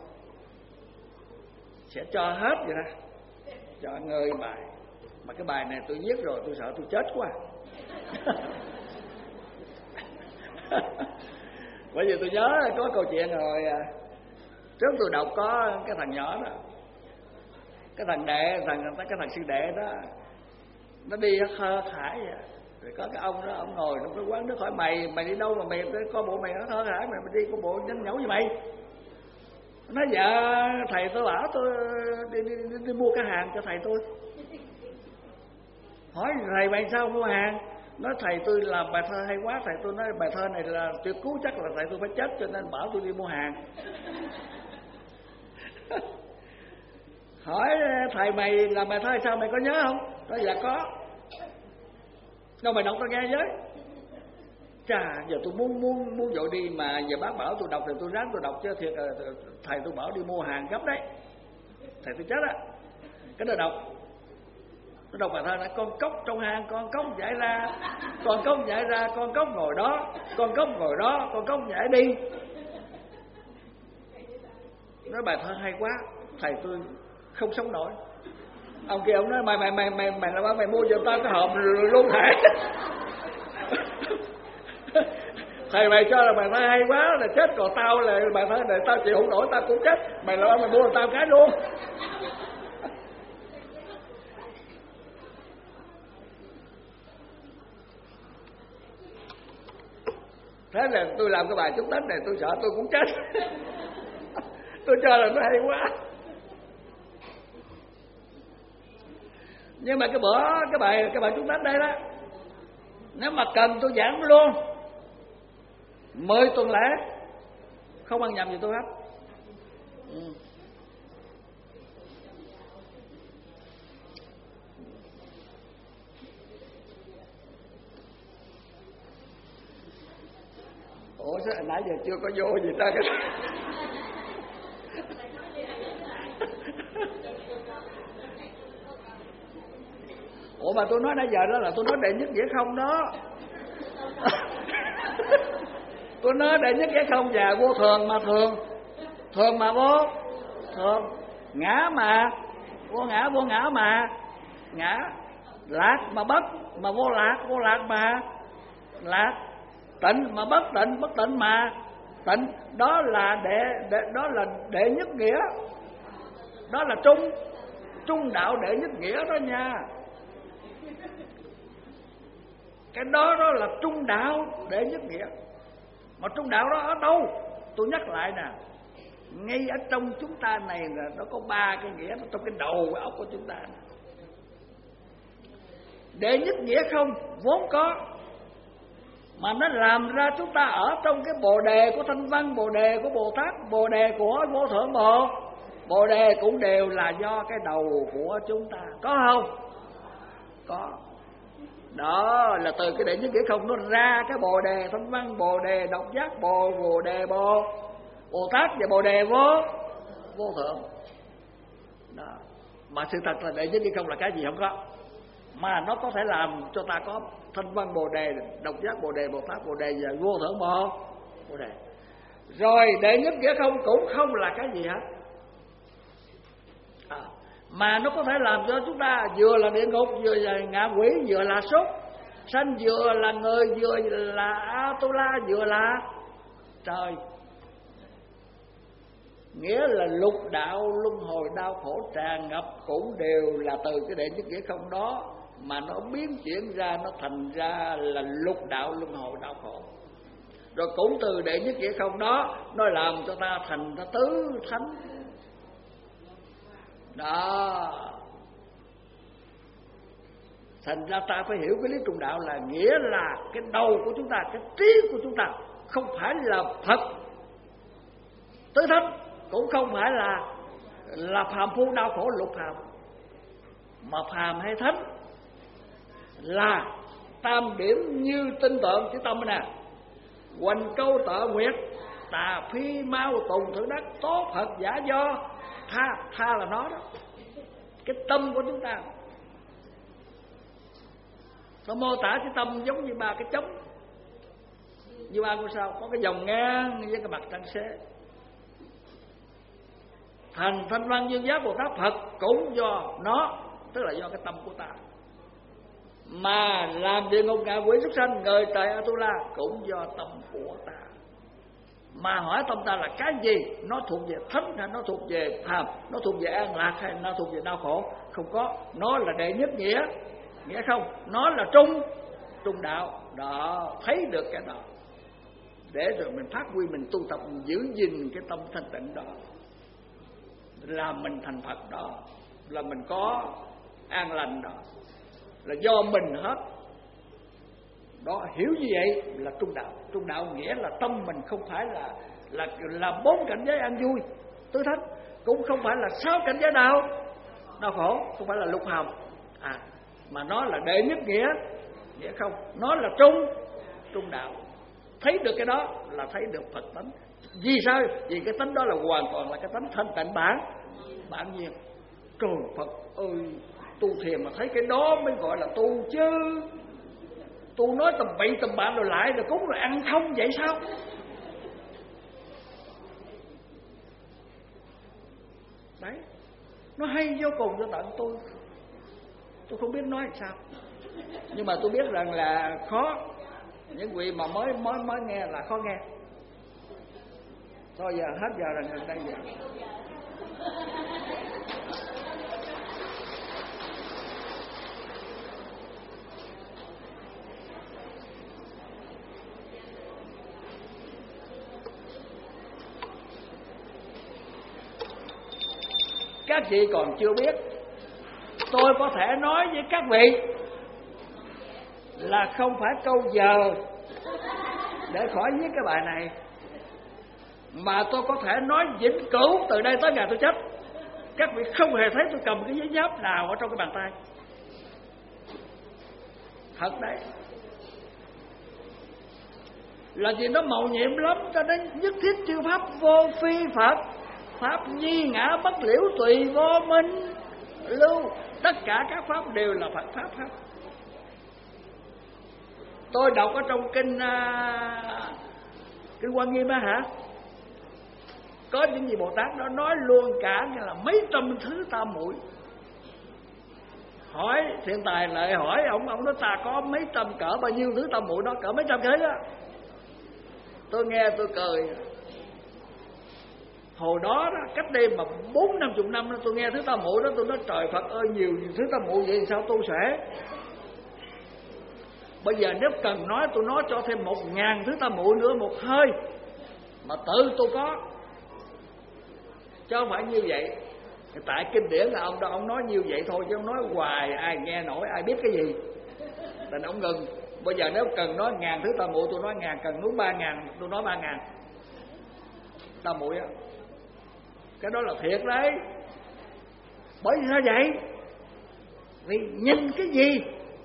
sẽ cho hết vậy đó, cho người bài. Mà cái bài này tôi viết rồi, tôi sợ tôi chết quá. Bởi vì tôi nhớ có câu chuyện rồi, trước tôi đọc có cái thằng nhỏ đó, cái thằng sư đệ đó, nó đi khơ khải vậy. Rồi có cái ông đó, ông ngồi trong cái quán nước, hỏi mày đi đâu mà mày có bộ mày nó khơ khải, mày đi có bộ nhăn nhẩu gì mày? Nó nói dạ thầy tôi bảo tôi đi mua cái hàng cho thầy tôi. Hỏi thầy mày sao mua hàng? Nói thầy tôi làm bài thơ hay quá, thầy tôi nói bài thơ này là tuyệt cú, chắc là thầy tôi phải chết cho nên bảo tôi đi mua hàng. Hỏi thầy mày làm bài thơ sao mày có nhớ không? Nói dạ có. Đâu mày đọc tao nghe với. Chà, giờ tôi muốn dội đi mà giờ bác bảo tôi đọc thì tôi ráng tôi đọc chứ thiệt là thầy tôi bảo đi mua hàng gấp đấy. Thầy tôi chết á. Cái đó đọc. Tôi đọc bài thơ là con cốc trong hang, con cốc nhảy ra, con cốc nhảy ra, con cốc ngồi đó, con cốc ngồi đó, con cốc nhảy đi. Nói bài thơ hay quá, thầy tôi không sống nổi. Ông kia ông nói mày mua cho tao cái hộp luôn thầy. Thầy mày cho là bài thơ hay quá là chết, còn tao là bài thơ này tao chịu không nổi, tao cũng chết. Mày mua cho tao cái luôn. Thế là tôi làm cái bài chúc Tết này tôi sợ tôi cũng chết. Tôi cho là nó hay quá. Nhưng mà cái bài chúc Tết đây đó, nếu mà cần tôi giảng luôn 10 tuần lễ không ăn nhầm gì tôi hết. Ủa sao nãy giờ chưa có vô gì ta cái. Ủa mà tôi nói nãy giờ đó là tôi nói đệ nhất nghĩa không đó. Tôi nói đệ nhất nghĩa không và vô thường mà thường mà vô thường, ngã mà vô ngã mà ngã, lạc mà bất mà vô lạc mà lạc, tịnh mà bất tịnh mà tịnh. Đó là đệ nhất nghĩa, đó là trung đạo đệ nhất nghĩa đó nha. Cái đó là trung đạo đệ nhất nghĩa. Mà trung đạo đó ở đâu? Tôi nhắc lại nè, ngay ở trong chúng ta này là nó có 3 cái nghĩa trong cái đầu cái óc của chúng ta. Đệ nhất nghĩa không vốn có, mà nó làm ra chúng ta ở trong cái bồ đề của Thanh Văn, bồ đề của Bồ Tát, bồ đề của Vô Thượng Bồ đề cũng đều là do cái đầu của chúng ta, có không? Có. Đó là từ cái đệ nhất nghĩa không nó ra cái bồ đề Thanh Văn, bồ đề Độc Giác, bồ đề Bồ Tát và bồ đề Vô Thượng. Đó. Mà sự thật là đệ nhất nghĩa không là cái gì không có, mà nó có thể làm cho ta có Thanh Văn, bồ đề Độc Giác, bồ đề Bồ Tát, bồ đề và Vô Thượng bồ đề. Rồi đệ nhất nghĩa không cũng không là cái gì hết, mà nó có thể làm cho chúng ta vừa là địa ngục, vừa là ngạ quỷ, vừa là súc sanh, vừa là người, vừa là Atula, vừa là trời. Nghĩa là lục đạo luân hồi đau khổ tràn ngập cũng đều là từ cái đệ nhất nghĩa không đó mà nó biến chuyển ra, nó thành ra là lục đạo luân hồi đau khổ. Rồi cũng từ đệ nhất nghĩa không đó nó làm cho ta thành ra tứ thánh. Đó. Thành ra ta phải hiểu cái lý trung đạo là nghĩa là cái đầu của chúng ta, cái trí của chúng ta không phải là Phật tứ thánh, cũng không phải là phàm phu đau khổ lục phàm, mà phàm hay thánh là tam điểm như tinh tượng chữ tâm nè: hoành câu tợ nguyệt, tà phi mau tùng thử đắc, tố Phật giả do. Tha là nó đó, cái tâm của chúng ta. Nó mô tả cái tâm giống như 3 cái trống, như 3 ngôi sao có cái vòng ngang với cái mặt trăng xế. Thành Thanh Văn Dương Giác Bồ Tát Phật cũng do nó, tức là do cái tâm của ta. Mà làm địa ngục ngạ quỷ súc sanh, người trời Atula cũng do tâm của ta. Mà hỏi tâm ta là cái gì? Nó thuộc về thánh hay nó thuộc về phàm? Nó thuộc về an lạc hay nó thuộc về đau khổ? Không có. Nó là đệ nhất nghĩa, nghĩa không? Nó là trung đạo. Đó, thấy được cái đó để rồi mình phát huy, mình tu tập, mình giữ gìn cái tâm thanh tịnh đó, là mình thành Phật đó, là mình có an lành đó, là do mình hết. Đó, hiểu như vậy là trung đạo. Trung đạo nghĩa là tâm mình không phải là 4 cảnh giới an vui tứ thánh, cũng không phải là 6 cảnh giới đau khổ, không phải là lục hàm, mà nó là đệ nhất nghĩa không? Nó là trung đạo. Thấy được cái đó là thấy được Phật tánh. Vì sao? Vì cái tánh đó là hoàn toàn là cái tánh thanh tịnh bản nhiên. Trời Phật ơi, tu thiền mà thấy cái đó mới gọi là tu chứ. Tu nói tầm bậy tầm bạ rồi lại rồi cúng rồi ăn không vậy sao? Đấy, nó hay vô cùng cho tận. Tôi không biết nói làm sao, nhưng mà tôi biết rằng là khó. Những vị mà mới nghe là khó nghe. Thôi giờ hết giờ rồi, gần đây giờ. Các vị còn chưa biết, tôi có thể nói với các vị là không phải câu giờ để khỏi viết cái bài này, mà tôi có thể nói vĩnh cửu từ đây tới ngày tôi chết. Các vị không hề thấy tôi cầm cái giấy nháp nào ở trong cái bàn tay. Thật đấy. Là vì nó màu nhiệm lắm, cho nên nhất thiết chư pháp vô phi Phật, pháp nhi ngã bất liễu tùy vô minh lưu. Tất cả các pháp đều là Phật pháp hết. Tôi đọc ở trong kinh Quan Nghiêm á hả, có những gì Bồ Tát đó nói luôn cả như là mấy trăm thứ tam muội. Hỏi Thiện Tài lại hỏi ông nói ta có mấy trăm, cỡ bao nhiêu thứ tam muội đó, cỡ mấy trăm cái đó. Tôi nghe tôi cười. Hồi đó, cách đây mà 40-50 năm đó, tôi nghe thứ tam muội đó, tôi nói trời Phật ơi, nhiều thứ tam muội vậy sao tu sẽ. Bây giờ nếu cần nói, tôi nói cho thêm 1000 thứ tam muội nữa một hơi, mà tự tôi có, chứ không phải như vậy. Tại kinh điển là ông nói như vậy thôi, chứ ông nói hoài ai nghe nổi, ai biết cái gì. Nên ông ngừng. Bây giờ nếu cần nói 1000 thứ tam muội tôi nói 1000, cần nói 3000 tôi nói 3000 tam muội á. Cái đó là thiệt đấy. Bởi sao vậy? Vì nhìn cái gì,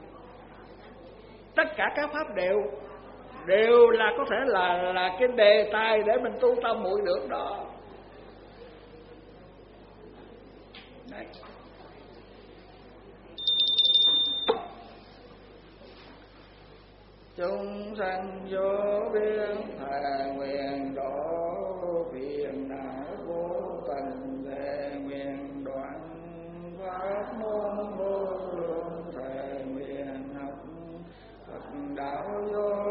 tất cả các pháp đều là có thể là cái đề tài để mình tu tam muội được đó. Đấy. Chúng sanh vô biên thề nguyện độ phiền não vô tận, thề nguyện đoạn pháp môn vô lượng, thề nguyện học Phật đạo vô